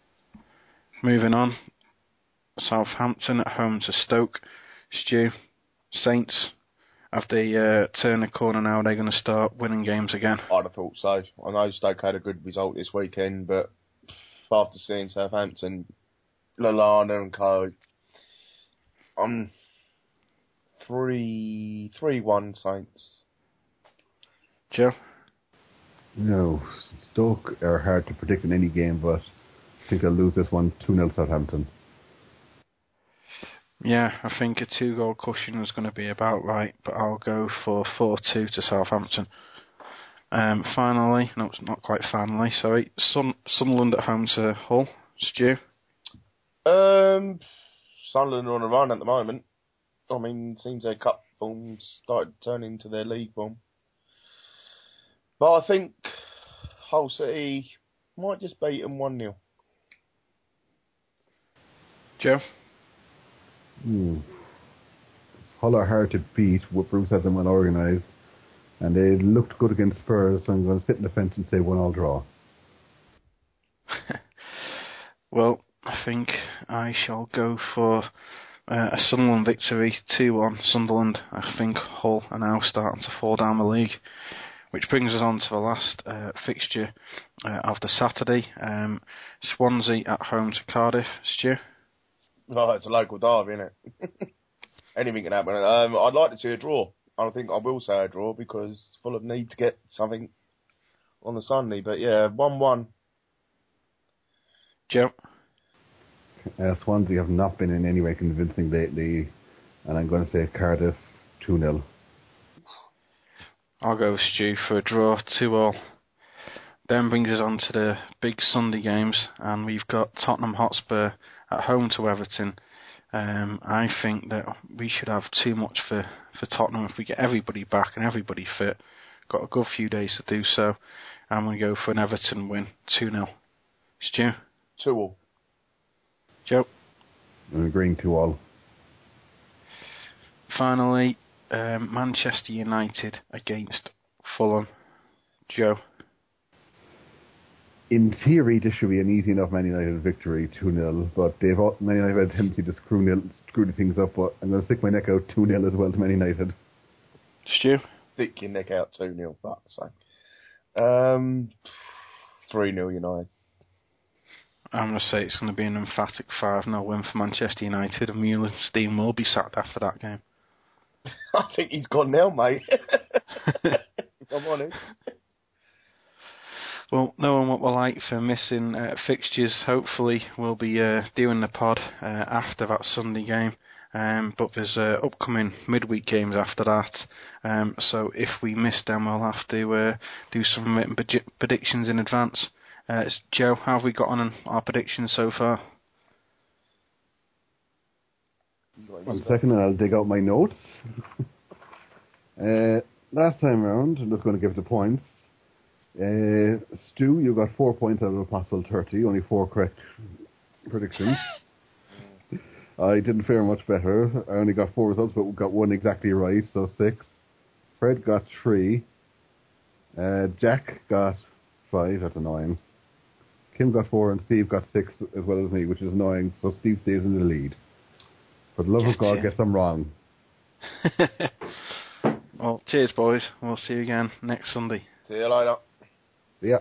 Moving on. Southampton at home to Stoke. Stu, Saints, have they uh, turned the corner now? Are they going to start winning games again? I'd have thought so. I know Stoke had a good result this weekend, but after seeing Southampton, Lallana and co, I'm three three one Saints. Joe? No, Stoke are hard to predict in any game, but I think they'll lose this one two nil Southampton. Yeah, I think a two-goal cushion is going to be about right, but I'll go for four two to Southampton. Um, finally, no, it's not quite finally, sorry, Sun- Sunderland at home to Hull. Stu? Um, Sunderland are on a run at the moment. I mean, it seems their cup form started turning into their league form. But I think Hull City might just beat them one nil. Joe? Hmm. Hull are hard to beat. Bruce has them well organised. And they looked good against Spurs, so I'm going to sit in the fence and say one all draw. Well, I think I shall go for uh, a Sunderland victory, two one Sunderland. I think Hull are now starting to fall down the league. Which brings us on to the last uh, fixture uh, of the Saturday. Um, Swansea at home to Cardiff. Stu? Oh, it's a local derby, isn't it? Anything can happen. Um, I'd like to see a draw. I think I will say a draw because Fulham need to get something on the Sunday. But yeah, one one. Joe? Uh, Swansea have not been in any way convincing lately, and I'm going to say Cardiff two nil. I'll go with Stu for a draw, two all. Then brings us on to the big Sunday games, and we've got Tottenham Hotspur at home to Everton. Um, I think that we should have too much for, for Tottenham if we get everybody back and everybody fit. got a good few days to do so. I'm going to go for an Everton win, two nil. Stu? two all. Joe? I'm agreeing two all. Finally, um, Manchester United against Fulham. Joe? In theory, this should be an easy enough Man United victory, two nil, but they've all, Man United have a tendency to screw, nil, screw the things up, but I'm going to stick my neck out two nil as well to Man United. Stu? Stick your neck out two nil, but so. Um, three nil United. I'm going to say it's going to be an emphatic five nil win for Manchester United, and Meulenstein will be sacked after that game. I think he's gone now, mate. If I'm honest. Well, knowing what we're like for missing uh, fixtures, hopefully we'll be uh, doing the pod uh, after that Sunday game. Um, but there's uh, upcoming midweek games after that. Um, so if we miss them, we'll have to uh, do some written predictions in advance. Uh, Joe, how have we got on our predictions so far? One second and I'll dig out my notes. uh, last time round, I'm just going to give the points. Uh, Stu, you got four points out of a possible thirty, only four correct predictions. I didn't fare much better. I only got four results, but got one exactly right, so six. Fred got three. Uh, Jack got five, that's annoying. Kim got four, and Steve got six as well as me, which is annoying, so Steve stays in the lead. For the love of God, get them wrong. Well, cheers, boys. We'll see you again next Sunday. See you later. Yeah.